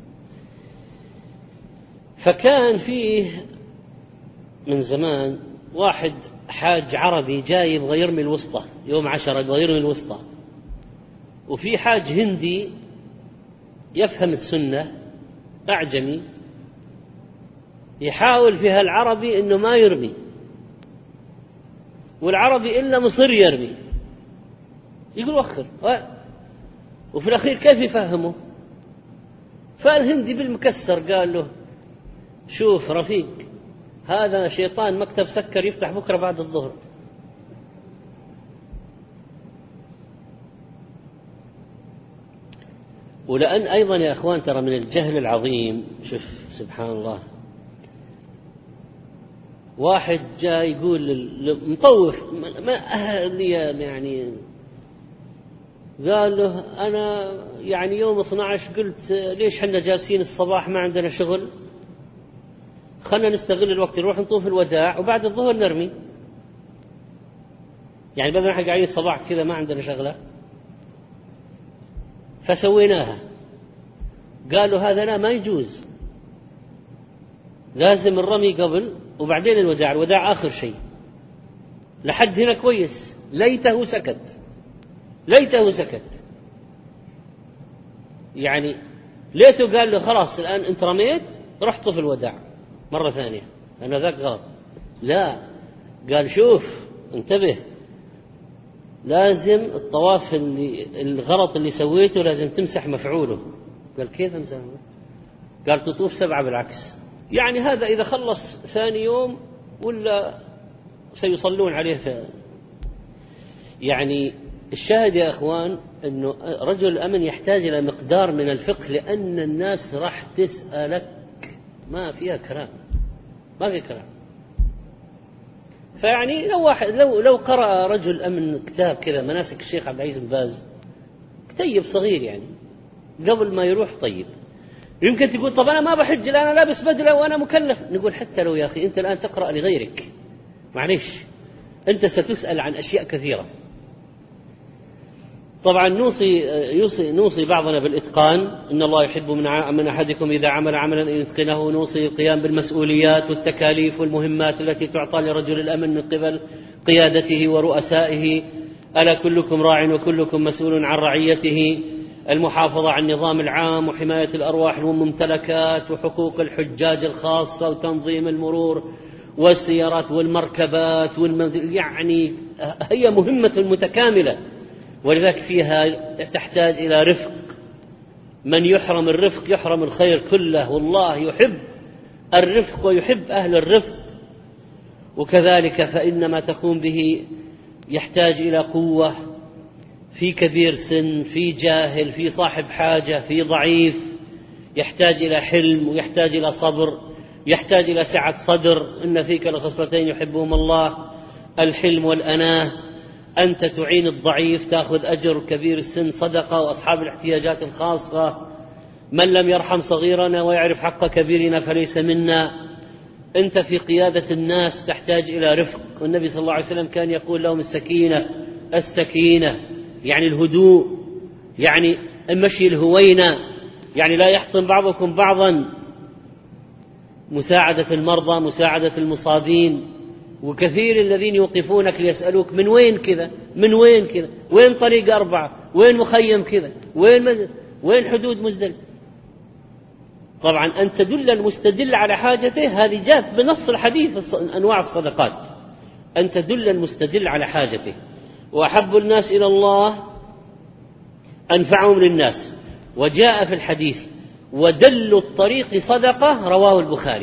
فكان فيه من زمان واحد حاج عربي جاي يبغى يرمي الوسطى يوم 10، يبغى يرمي الوسطى، وفي حاج هندي يفهم السنة أعجمي يحاول فيها العربي إنه ما يرمي، والعربي إلا مصر يرمي، يقول وخر، وفي الأخير كيف يفهمه؟ فالهندي بالمكسر قال له شوف رفيق، هذا شيطان مكتب سكر يفتح بكرة بعد الظهر. ولأن أيضا يا أخوان ترى من الجهل العظيم، شوف سبحان الله، واحد جاي يقول مطوف ما أهلي يعني، قال له أنا يعني يوم 12 قلت ليش حنا جالسين الصباح ما عندنا شغل، خلنا نستغل الوقت نروح نطوف الوداع وبعد الظهر نرمي، يعني بدل ما احنا قاعدين الصباح كذا ما عندنا شغلة. فسويناها، قالوا هذا لا ما يجوز، لازم الرمي قبل وبعدين الوداع، الوداع آخر شيء. لحد هنا كويس، ليته سكت، ليته سكت، يعني ليته قال له خلاص الآن أنت رميت رح طوف الوداع مرة ثانية، لأن ذاك غلط. لا، قال شوف انتبه، لازم الطواف الغلط اللي سويته لازم تمسح مفعوله. قال كيف امسح؟ قال تطوف 7 بالعكس، يعني هذا إذا خلص ثاني يوم ولا سيصلون عليه. يعني الشاهد يا أخوان أنه رجل الأمن يحتاج إلى مقدار من الفقه، لأن الناس راح تسألك، ما فيها كلام، ما في كلام. فيعني لو قرأ رجل أمن كتاب كذا مناسك الشيخ عبد العزيز بن باز، كتيب صغير يعني قبل ما يروح، طيب يمكن تقول طب أنا ما بحج، أنا لابس بدلة وأنا مكلف. نقول حتى لو يا أخي أنت الآن تقرأ لغيرك، معليش أنت ستسأل عن أشياء كثيرة. طبعا نوصي بعضنا بالإتقان، إن الله يحب من أحدكم إذا عمل عملا أن يتقنه. نوصي القيام بالمسؤوليات والتكاليف والمهمات التي تعطى لرجل الأمن من قبل قيادته ورؤسائه. ألا كلكم راع وكلكم مسؤول عن رعيته. المحافظة على النظام العام وحماية الأرواح والممتلكات وحقوق الحجاج الخاصة وتنظيم المرور والسيارات والمركبات يعني هي مهمة متكاملة، ولذلك فيها تحتاج إلى رفق. من يحرم الرفق يحرم الخير كله، والله يحب الرفق ويحب أهل الرفق. وكذلك فإن ما تقوم به يحتاج إلى قوة، في كبير سن، في جاهل، في صاحب حاجة، في ضعيف، يحتاج إلى حلم ويحتاج إلى صبر، يحتاج إلى سعة صدر. إن فيك لخصلتين يحبهم الله، الحلم والأناه. أنت تعين الضعيف تأخذ أجر، كبير السن صدقة، وأصحاب الاحتياجات الخاصة. من لم يرحم صغيرنا ويعرف حق كبيرنا فليس منا. أنت في قيادة الناس تحتاج إلى رفق، والنبي صلى الله عليه وسلم كان يقول لهم السكينة، السكينة يعني الهدوء، يعني المشي الهوينة، يعني لا يحطم بعضكم بعضا. مساعدة المرضى، مساعدة المصابين. وكثير الذين يوقفونك ليسألوك من وين كذا، من وين كذا، وين طريق 4، وين مخيم كذا، وين حدود مزدلفة. طبعا أن تدل المستدل على حاجته، هذه جاءت بنص الحديث أنواع الصدقات، أن تدل المستدل على حاجته. وأحب الناس إلى الله أنفعهم للناس. وجاء في الحديث ودل الطريق صدقة، رواه البخاري.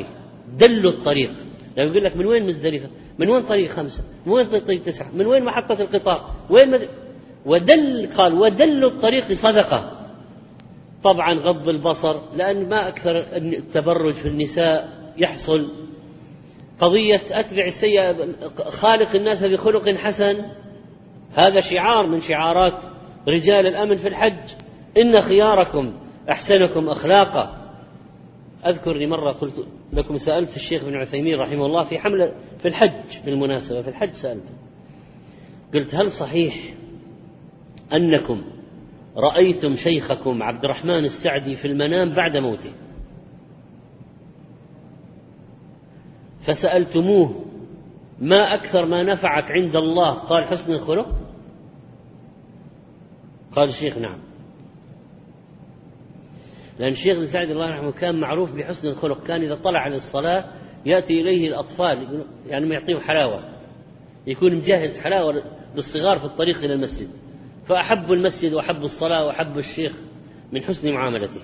دلوا الطريق. لو يقول لك من وين مزدلفة، من وين طريق 5، من وين طريق 9، من وين محطة القطار، وين قال ودلوا الطريق صدقة. طبعا غض البصر، لأن ما أكثر التبرج في النساء يحصل. قضية أتبع السيئة، خالق الناس بخلق حسن، هذا شعار من شعارات رجال الأمن في الحج، إن خياركم أحسنكم أخلاقا. أذكرني مرة قلت لكم، سألت الشيخ ابن عثيمين رحمه الله في حملة في الحج، بالمناسبة في الحج سألته، قلت هل صحيح أنكم رأيتم شيخكم عبد الرحمن السعدي في المنام بعد موته، فسألتموه ما أكثر ما نفعك عند الله؟ قال حسن الخلق. قال الشيخ نعم، لأن الشيخ بن سعد الله يرحمه كان معروف بحسن الخلق، كان إذا طلع على الصلاة يأتي إليه الأطفال، يعني ما يعطيهم حلاوة، يكون مجهز حلاوة للصغار في الطريق إلى المسجد، فأحبوا المسجد وأحبوا الصلاة وأحبوا الشيخ من حسن معاملته.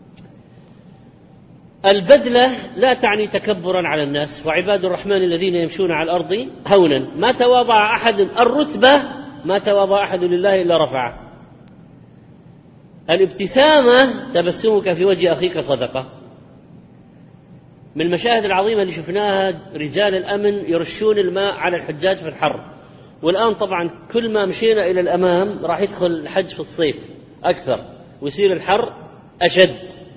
البذلة لا تعني تكبرا على الناس، وعباد الرحمن الذين يمشون على الأرض هونا، ما تواضع أحد الرتبة، ما تواضع أحد لله إلا رفعه. الابتسامة، تبسمك في وجه أخيك صدقة. من المشاهد العظيمة اللي شفناها رجال الأمن يرشون الماء على الحجاج في الحر، والآن طبعا كل ما مشينا إلى الأمام راح يدخل الحج في الصيف أكثر ويصير الحر أشد.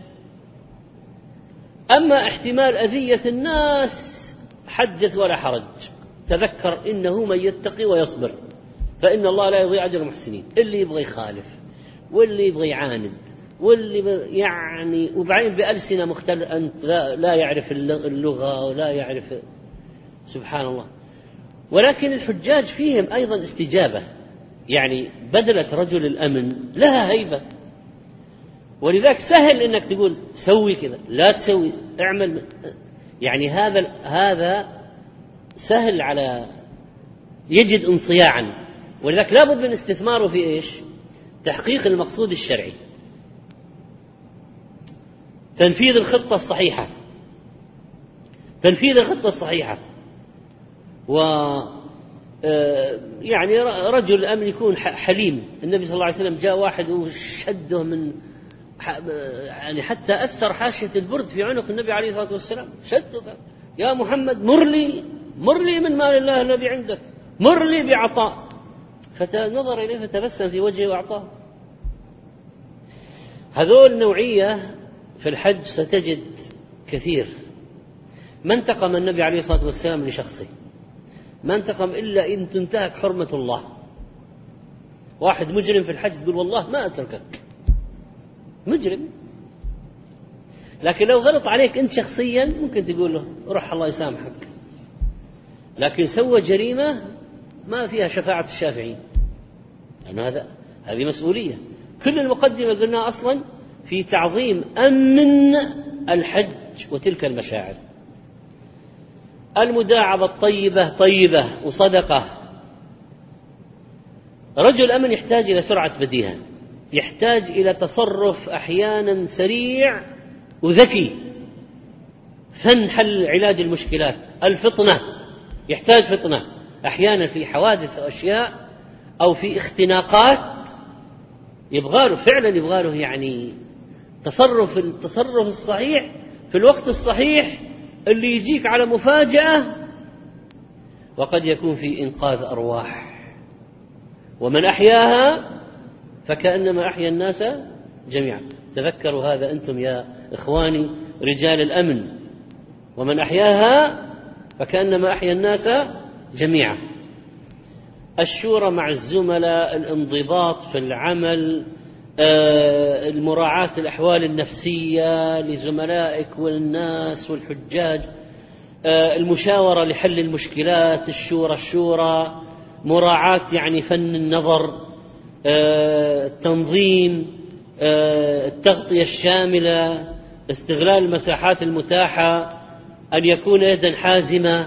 أما احتمال أذية الناس حدث ولا حرج، تذكر إنه من يتقي ويصبر فإن الله لا يضيع أجر المحسنين. اللي يبغى يخالف واللي يبغى يعاند واللي يعني، وبعدين بألسنة مختلفة، أنت لا يعرف اللغة ولا يعرف، سبحان الله. ولكن الحجاج فيهم أيضا استجابة، يعني بذلة رجل الأمن لها هيبة، ولذلك سهل إنك تقول سوي كذا، لا تسوي، اعمل، يعني هذا سهل على يجد انصياعا. ولذلك لابد من استثماره في إيش؟ تحقيق المقصود الشرعي، تنفيذ الخطة الصحيحة، تنفيذ الخطة الصحيحة. و يعني رجل الأمن يكون حليم. النبي صلى الله عليه وسلم جاء واحد وشده من، يعني حتى أثر حاشية البرد في عنق النبي عليه الصلاة والسلام، شده، يا محمد مر لي من مال الله الذي عندك، مر لي بعطاء. فنظر إليه فتبسم في وجهه وأعطاه. هذول نوعية في الحج ستجد كثير. ما انتقم النبي عليه الصلاة والسلام لشخصه، ما انتقم إلا إن تنتهك حرمة الله. واحد مجرم في الحج تقول والله ما أتركك، مجرم، لكن لو غلط عليك أنت شخصيا ممكن تقول له روح الله يسامحك، لكن سوى جريمة ما فيها شفاعة الشافعين، لأن هذه مسؤولية. كل المقدمة قلنا أصلا في تعظيم أمن الحج وتلك المشاعر. المداعبة الطيبة طيبة وصدقة. رجل أمن يحتاج إلى سرعة بديهة، يحتاج إلى تصرف أحيانا سريع وذكي، فن حل علاج المشكلات، الفطنة، يحتاج فطنة أحيانا في حوادث وأشياء أو في اختناقات، يبغاله فعلا، يبغاله يعني التصرف الصحيح في الوقت الصحيح اللي يجيك على مفاجأة، وقد يكون في إنقاذ أرواح. ومن أحياها فكأنما أحيا الناس جميعا. تذكروا هذا أنتم يا إخواني رجال الأمن، ومن أحياها فكأنما أحيا الناس جميعا. الشورى مع الزملاء، الانضباط في العمل، المراعاة الأحوال النفسية لزملائك والناس والحجاج، المشاورة لحل المشكلات، الشورى، مراعاة يعني فن النظر، التنظيم، التغطية الشاملة، استغلال المساحات المتاحة، أن يكون يدا حازمة.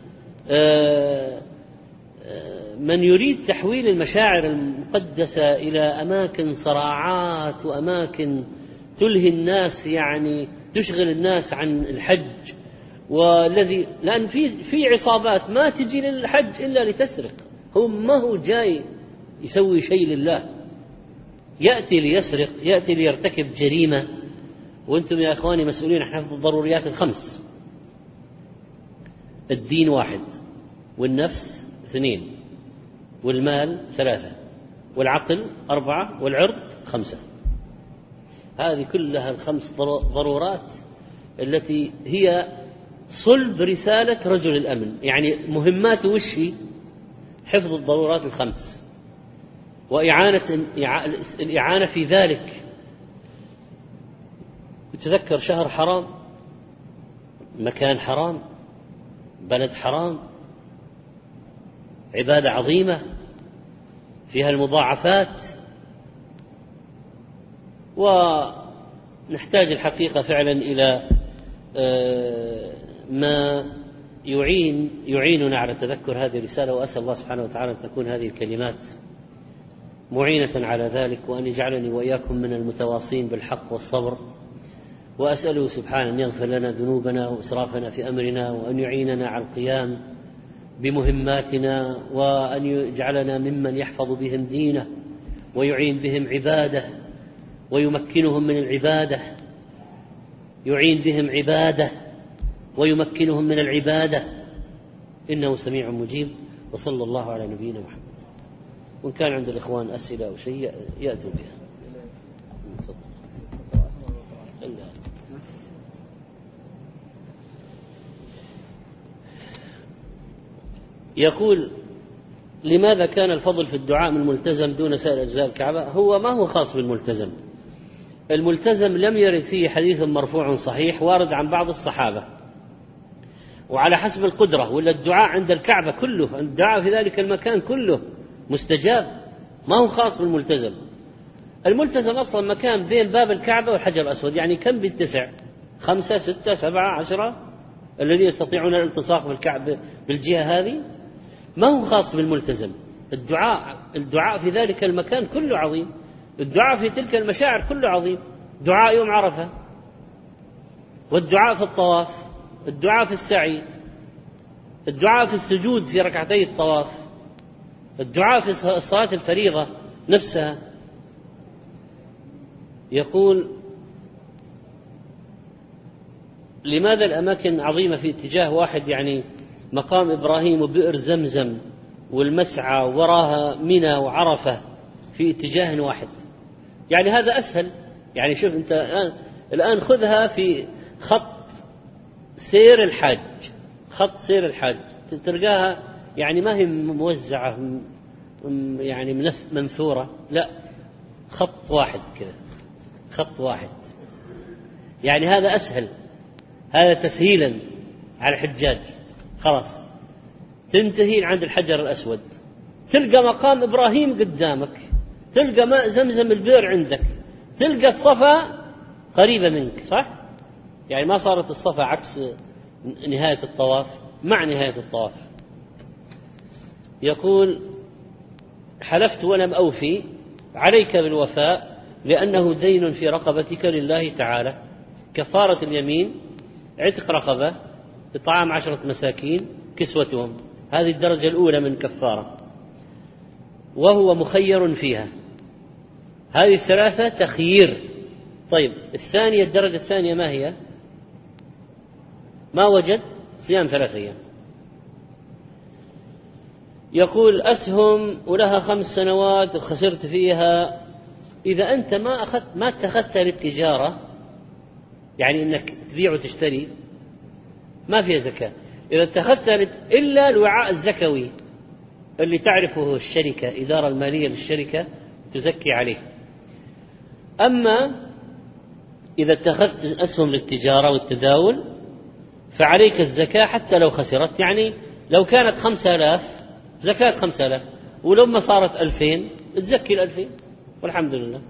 من يريد تحويل المشاعر المقدسة إلى أماكن صراعات وأماكن تلهي الناس، يعني تشغل الناس عن الحج والذي لأن في عصابات ما تجي للحج إلا لتسرق، هو ما هو جاي يسوي شيء لله، يأتي ليسرق، يأتي ليرتكب جريمة. وأنتم يا أخواني مسؤولين عن حفظ الضروريات الخمس: الدين 1، والنفس 2، والمال 3، والعقل 4، والعرض 5. هذه كلها ال5 ضرورات التي هي صلب رسالة رجل الأمن، يعني مهماته وش هي؟ حفظ الضرورات ال5 الإعانة في ذلك. تذكر شهر حرام، مكان حرام، بلد حرام، عبادة عظيمة فيها المضاعفات، ونحتاج الحقيقة فعلا إلى ما يعيننا على تذكر هذه الرسالة. وأسأل الله سبحانه وتعالى أن تكون هذه الكلمات معينة على ذلك، وأن يجعلني وإياكم من المتواصين بالحق والصبر. وأسأله سبحانه أن يغفر لنا ذنوبنا وإسرافنا في أمرنا، وأن يعيننا على القيام بمهماتنا، وأن يجعلنا ممن يحفظ بهم دينه ويعين بهم عباده ويمكنهم من العبادة، يعين بهم عباده ويمكنهم من العبادة، إنه سميع مجيب. وصلى الله على نبينا محمد. وإن كان عند الإخوان أسئلة أو شيء يأتوا بها. يقول: لماذا كان الفضل في الدعاء من الملتزم دون سائر أجزاء الكعبة؟ هو ما هو خاص بالملتزم. الملتزم لم يرد فيه حديث مرفوع صحيح، وارد عن بعض الصحابة، وعلى حسب القدرة. ولا الدعاء عند الكعبة كله، الدعاء في ذلك المكان كله مستجاب، ما هو خاص بالملتزم. الملتزم أصلا مكان بين باب الكعبة والحجر الأسود، يعني كم بالتسع؟ 5 6 7 10 الذين يستطيعون الالتصاق بالكعبة بالجهة هذه. ما هو خاص بالملتزم. الدعاء في ذلك المكان كله عظيم، الدعاء في تلك المشاعر كله عظيم. دعاء يوم عرفة، والدعاء في الطواف، الدعاء في السعي، الدعاء في السجود في ركعتي الطواف، الدعاء في الصلاة الفريضة نفسها. يقول: لماذا الأماكن عظيمة في اتجاه واحد، يعني مقام إبراهيم وبئر زمزم والمسعى وراها منى وعرفة في اتجاه واحد؟ يعني هذا أسهل. يعني شوف أنت الآن خذها في خط سير الحاج، خط سير الحاج تلقاها يعني ما هي موزعة يعني منثورة، لا، خط واحد كذا، خط واحد. يعني هذا أسهل، هذا تسهيلا على الحجاج. خلاص تنتهي عند الحجر الأسود، تلقى مقام إبراهيم قدامك، تلقى ماء زمزم البئر عندك، تلقى الصفا قريبة منك، صح؟ يعني ما صارت الصفا عكس نهاية الطواف مع نهاية الطواف. يقول: حلفت ولم أوفي، عليك بالوفاء لأنه دين في رقبتك لله تعالى. كفارة اليمين: عتق رقبة، إطعام 10 مساكين، كسوتهم. هذه الدرجة الأولى من كفارة، وهو مخير فيها. هذه الثلاثة تخيير. طيب الثانية، الدرجة الثانية ما هي؟ ما وجد، صيام 3 أيام. يقول: أسهم ولها 5 سنوات وخسرت فيها. إذا أنت ما اتخذتها للتجارة، يعني إنك تبيع وتشتري، ما فيها زكاة. إذا اتخذتها إلا الوعاء الزكوي اللي تعرفه الشركة، إدارة المالية للشركة تزكي عليه. أما إذا اتخذت أسهم للتجارة والتداول فعليك الزكاة حتى لو خسرت. يعني لو كانت 5000 زكاة 5000، ولما صارت 2000 تزكي 2000 والحمد لله.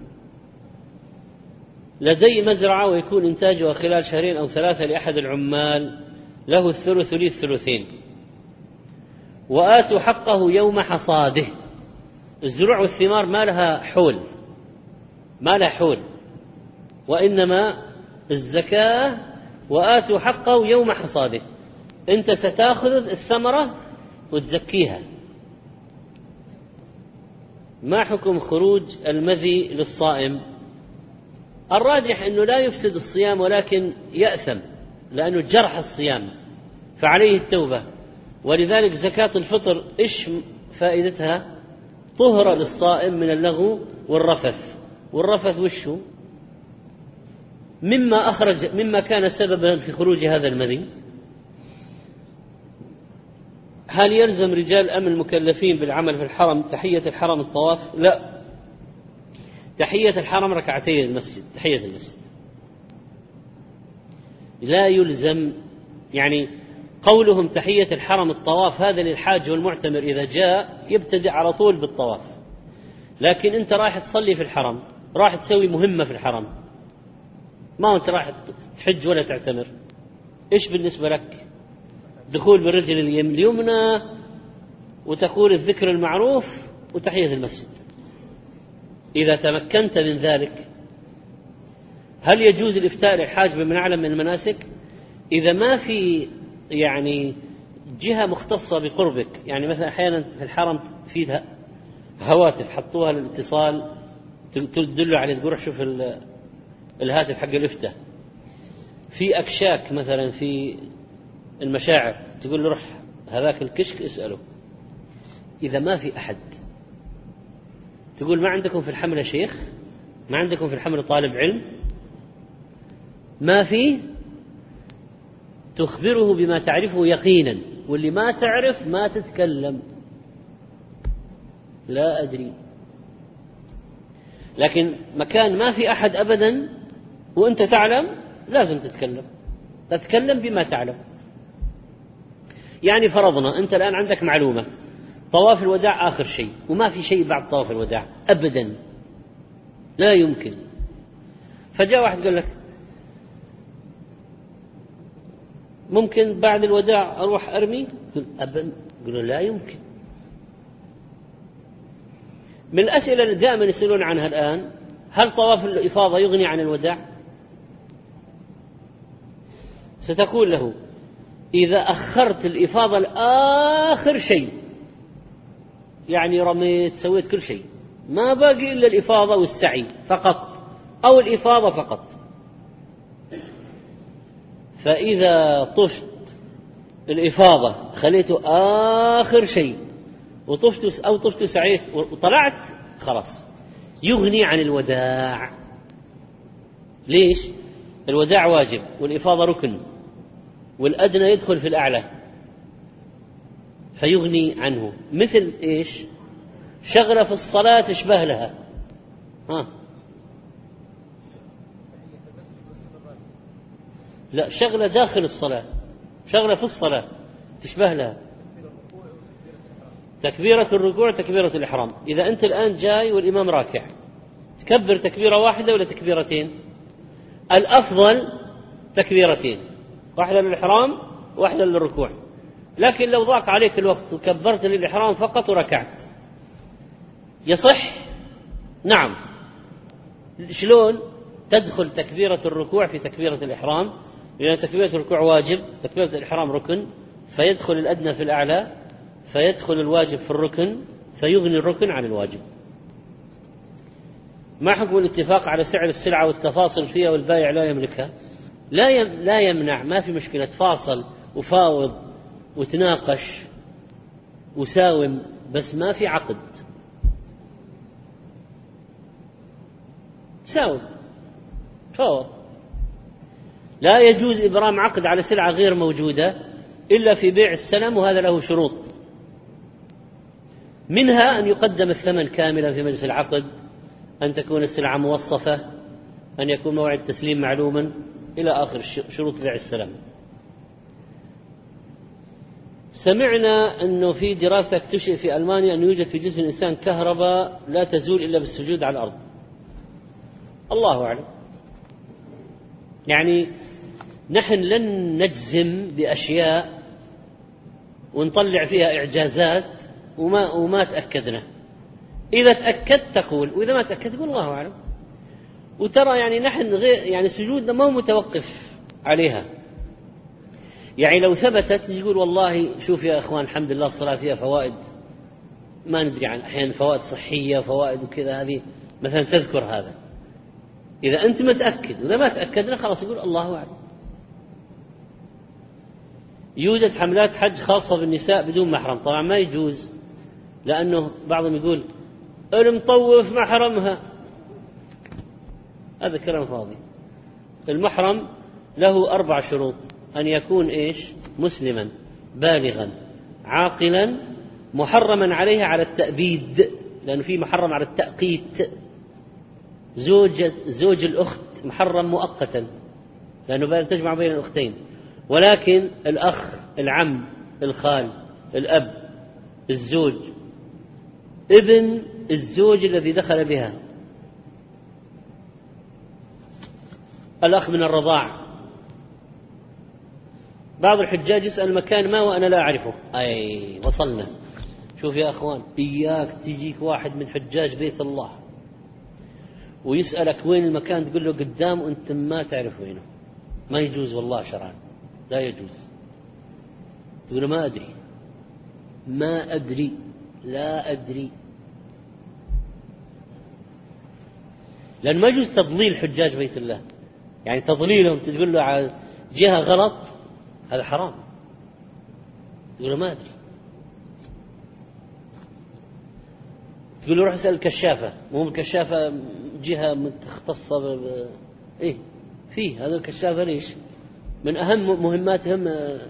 لدي مزرعة ويكون إنتاجها خلال 2 أو 3 لأحد العمال، له الثلث لي الثلثين، وآتوا حقه يوم حصاده. الزروع والثمار ما لها حول، ما لها حول، وإنما الزكاة وآتوا حقه يوم حصاده. أنت ستأخذ الثمرة وتزكيها. ما حكم خروج المذي للصائم؟ الراجح أنه لا يفسد الصيام ولكن يأثم، لأنه جرح الصيام فعليه التوبة. ولذلك زكاة الفطر إيش فائدتها؟ طهرة للصائم من اللغو والرفث. والرفث وشه؟ مما كان سببا في خروج هذا المذي. هل يلزم رجال الأمن المكلفين بالعمل في الحرم تحية الحرم الطواف؟ لا، تحية الحرم ركعتي المسجد، تحية المسجد لا يلزم. يعني قولهم تحية الحرم الطواف هذا للحاج والمعتمر إذا جاء يبتدئ على طول بالطواف، لكن أنت رايح تصلي في الحرم، رايح تسوي مهمة في الحرم، ما أنت رايح تحج ولا تعتمر. إيش بالنسبة لك دخول بالرجل اليمنى وتقول الذكر المعروف وتحية المسجد إذا تمكنت من ذلك؟ هل يجوز الإفتاء للحاج بما نعلم من المناسك؟ إذا ما في يعني جهة مختصة بقربك، يعني مثلا أحيانا في الحرم في هواتف حطوها للاتصال تدل على تقول روح شوف الهاتف حق الإفتاء. في أكشاك مثلا في المشاعر تقول له روح هذاك الكشك اسأله. إذا ما في أحد تقول ما عندكم في الحملة شيخ، ما عندكم في الحملة طالب علم، ما في، تخبره بما تعرفه يقينا، واللي ما تعرف ما تتكلم. لا أدري، لكن مكان ما في أحد أبدا وأنت تعلم لازم تتكلم بما تعلم. يعني فرضنا أنت الآن عندك معلومة طواف الوداع آخر شيء وما في شيء بعد طواف الوداع أبدا، لا يمكن. فجاء واحد قال لك ممكن بعد الوداع أروح أرمي؟ أبدا. قل لا يمكن. من الأسئلة اللي دائما يسألون عنها الآن، هل طواف الإفاضة يغني عن الوداع؟ ستقول له إذا أخرت الإفاضة لآخر شيء، يعني رميت سويت كل شيء، ما باقي إلا الإفاضة والسعي فقط أو الإفاضة فقط، فإذا طفت الإفاضة خليته آخر شيء وطفت سعيت وطلعت، خلاص يغني عن الوداع. ليش؟ الوداع واجب والإفاضة ركن والأدنى يدخل في الأعلى، فيغني عنه. مثل إيش؟ شغلة في الصلاة تشبه لها، لا، شغلة داخل الصلاة، شغلة في الصلاة تشبه لها. تكبيرة الركوع تكبيرة الإحرام. إذا أنت الآن جاي والإمام راكع تكبر تكبيرة واحدة ولا تكبيرتين؟ الأفضل تكبيرتين، واحدة للإحرام واحدة للركوع. لكن لو ضاق عليك الوقت وكبرت للإحرام فقط وركعت يصح؟ نعم. شلون؟ تدخل تكبيرة الركوع في تكبيرة الإحرام، لأن تكبيرة الركوع واجب، تكبيرة الإحرام ركن، فيدخل الأدنى في الأعلى، فيدخل الواجب في الركن، فيغني الركن عن الواجب. ما حكم الاتفاق على سعر السلعة والتفاصل فيها والبائع لا يملكها؟ لا يمنع، ما في مشكلة، تفاصل وفاوض وتناقش وساوم، بس ما في عقد. ساوم فاوض. لا يجوز إبرام عقد على سلعة غير موجودة إلا في بيع السلم، وهذا له شروط، منها أن يقدم الثمن كاملا في مجلس العقد، أن تكون السلعة موصفة، أن يكون موعد التسليم معلوما، إلى آخر شروط بيع السلم. سمعنا أنه في دراسة اكتشف في ألمانيا أن يوجد في جسم الإنسان كهرباء لا تزول إلا بالسجود على الأرض. الله أعلم. يعني نحن لن نجزم بأشياء ونطلع فيها إعجازات وما تأكدنا. إذا تأكدت تقول، وإذا ما تأكدت تقول الله أعلم. وترى يعني نحن غير، يعني سجودنا ما هو متوقف عليها. يعني لو ثبتت يقول والله شوف يا إخوان الحمد لله الصلاة فيها فوائد ما ندري عن أحيانا فوائد صحية فوائد وكذا، هذه مثلا تذكر هذا إذا أنت متأكد، وإذا ما تأكدنا خلاص يقول الله أعلم. يوجد حملات حج خاصة بالنساء بدون محرم، طبعا ما يجوز، لأنه بعضهم يقول المطوف محرمها، هذا كلام فاضي. المحرم له 4 شروط: أن يكون إيش؟ مسلما بالغا عاقلا محرما عليها على التأبيد، لأنه في محرم على التأقيت. زوج الأخت محرم مؤقتا لأنه تجمع بين الأختين، ولكن الأخ، العم، الخال، الأب، الزوج، ابن الزوج الذي دخل بها، الأخ من الرضاع. بعض الحجاج يسأل المكان ما وأنا لا أعرفه. أي وصلنا. شوف يا أخوان، إياك تجيك واحد من حجاج بيت الله ويسألك وين المكان، تقول له قدام وأنت ما تعرف وينه، ما يجوز والله شرعا، لا يجوز. تقول له ما أدري لا أدري، لأن ما يجوز تضليل حجاج بيت الله، يعني تضليلهم تقول له على جهة غلط، هذا حرام. تقول له ما أدري، تقول له روح اسأل الكشافة، مو الكشافة جهة مختصة إيه فيه هذا الكشافة، ليش؟ من أهم مهماتهم.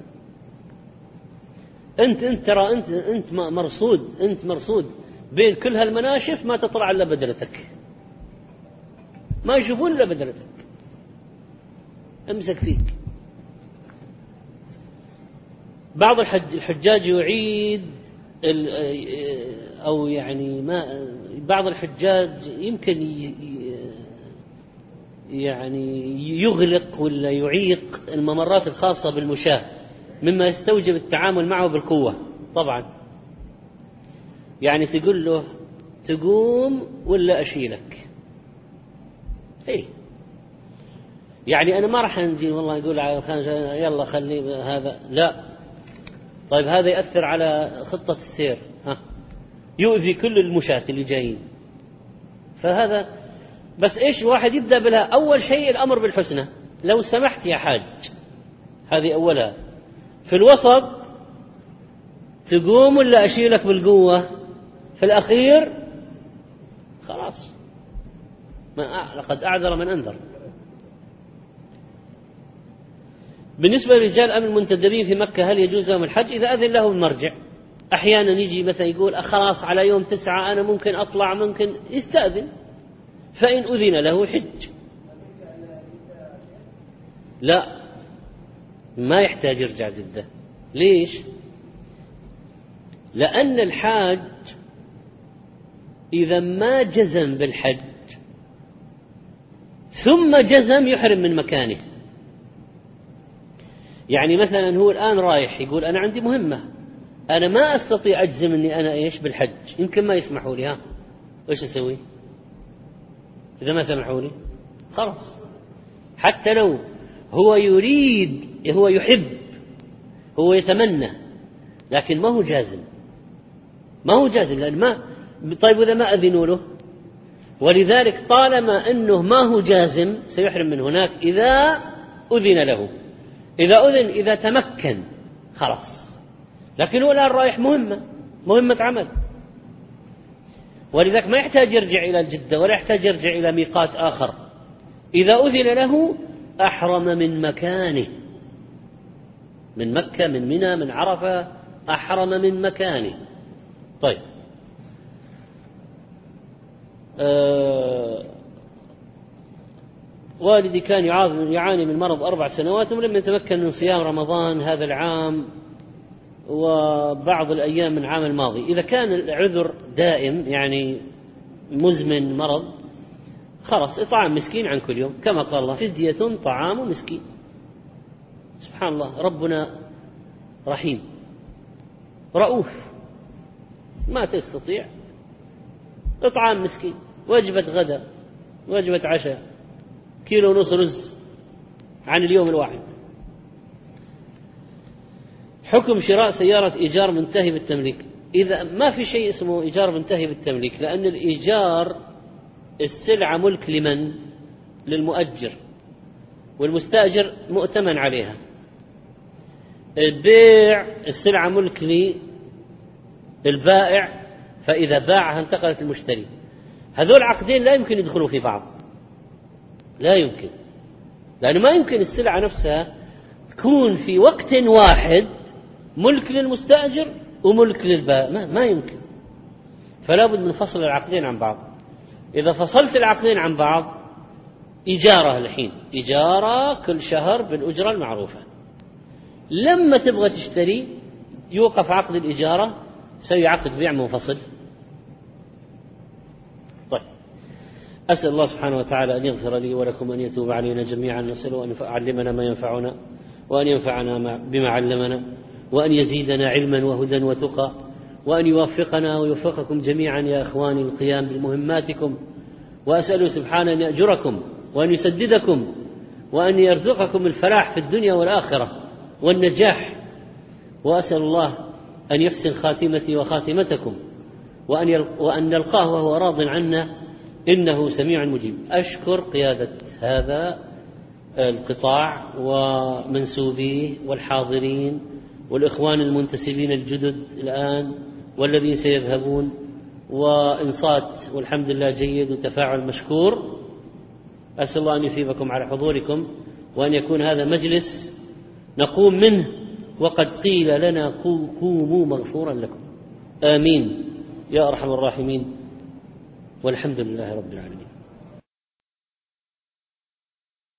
أنت ترى أنت مرصود بين كل هالمناشف، ما تطلع إلا بدلتك، ما يشوفون إلا بدلتك، امسك فيك. بعض الحجاج يعيد أو يعني ما بعض الحجاج يمكن يعني يغلق ولا يعيق الممرات الخاصة بالمشاة، مما يستوجب التعامل معه بالقوة طبعا. يعني تقول له تقوم ولا أشيلك، إيه يعني أنا ما راح أنزل والله، يقول يلا خلي هذا، لا. طيب هذا يأثر على خطة السير، يؤذي كل المشاة اللي جايين. فهذا بس إيش، واحد يبدأ بها. أول شيء الأمر بالحسنى، لو سمحت يا حاج، هذه أولها. في الوسط تقوم ولا أشيلك بالقوة. في الأخير خلاص، لقد أعذر من أنذر. بالنسبة للرجال أم المنتدبين في مكة، هل يجوز لهم الحج؟ إذا أذن له المرجع. أحيانا يجي مثلا يقول خلاص على يوم 9 أنا ممكن أطلع، ممكن يستأذن، فإن أذن له حج. لا، ما يحتاج يرجع جدة. ليش؟ لأن الحاج إذا ما جزم بالحج ثم جزم يحرم من مكانه. يعني مثلا هو الآن رايح يقول أنا عندي مهمة، أنا ما أستطيع أجزم أني أنا إيش بالحج، يمكن ما يسمحوا لي، إيش أسوي؟ إذا ما سمحوا لي خلاص، حتى لو هو يريد، هو يحب، هو يتمنى، لكن ما هو جازم، لأن ما. طيب إذا ما أذنوا له، ولذلك طالما أنه ما هو جازم سيحرم من هناك إذا أذن له. إذا تمكن خلاص، لكن هو الآن رايح مهمة عمل، ولذلك ما يحتاج يرجع إلى جدة ولا يحتاج يرجع إلى ميقات آخر. إذا أذن له أحرم من مكانه، من مكة، من منى، من عرفة، أحرم من مكانه. طيب والدي كان يعاني من مرض 4 سنوات ولم يتمكن من صيام رمضان هذا العام وبعض الأيام من العام الماضي. إذا كان العذر دائم يعني مزمن مرض، خلاص إطعام مسكين عن كل يوم، كما قال الله فدية طعام مسكين. سبحان الله، ربنا رحيم رؤوف، ما تستطيع إطعام مسكين، وجبة غدا، وجبة عشاء، 1.5 كيلو رز عن اليوم الواحد. حكم شراء سيارة إيجار منتهي بالتمليك. إذا ما في شيء اسمه إيجار منتهي بالتمليك، لأن الإيجار السلعة ملك لمن؟ للمؤجر، والمستأجر مؤتمن عليها. البيع السلعة ملك للبائع، فإذا باعها انتقلت للمشتري. هذول عقدين لا يمكن يدخلوا في بعض، لا يمكن، لأنه ما يمكن السلعة نفسها تكون في وقت واحد ملك للمستأجر وملك للبائع، ما يمكن. فلا بد من فصل العقدين عن بعض. إذا فصلت العقدين عن بعض، إجارة الحين إجارة كل شهر بالأجرة المعروفة، لما تبغى تشتري يوقف عقد الإجارة، سوي عقد بيع منفصل. طيب، أسأل الله سبحانه وتعالى أن يغفر لي ولكم وأن يتوب علينا جميعا، نسأله أن يعلمنا ما ينفعنا وأن ينفعنا بما علمنا، وأن يزيدنا علما وهدى وتقى، وأن يوفقنا ويوفقكم جميعا يا إخواني القيام بمهماتكم. وأسأله سبحانه أن يأجركم وأن يسددكم وأن يرزقكم الفلاح في الدنيا والآخرة والنجاح. وأسأل الله أن يحسن خاتمتي وخاتمتكم، وأن نلقاه وهو راض عنا، إنه سميع مجيب. أشكر قيادة هذا القطاع ومنسوبيه والحاضرين والإخوان المنتسبين الجدد الآن والذين سيذهبون، وإنصات والحمد لله جيد وتفاعل مشكور. أسأل الله أن يثيبكم على حضوركم، وأن يكون هذا مجلس نقوم منه وقد قيل لنا قوموا مغفورا لكم. آمين يا أرحم الراحمين، والحمد لله رب العالمين.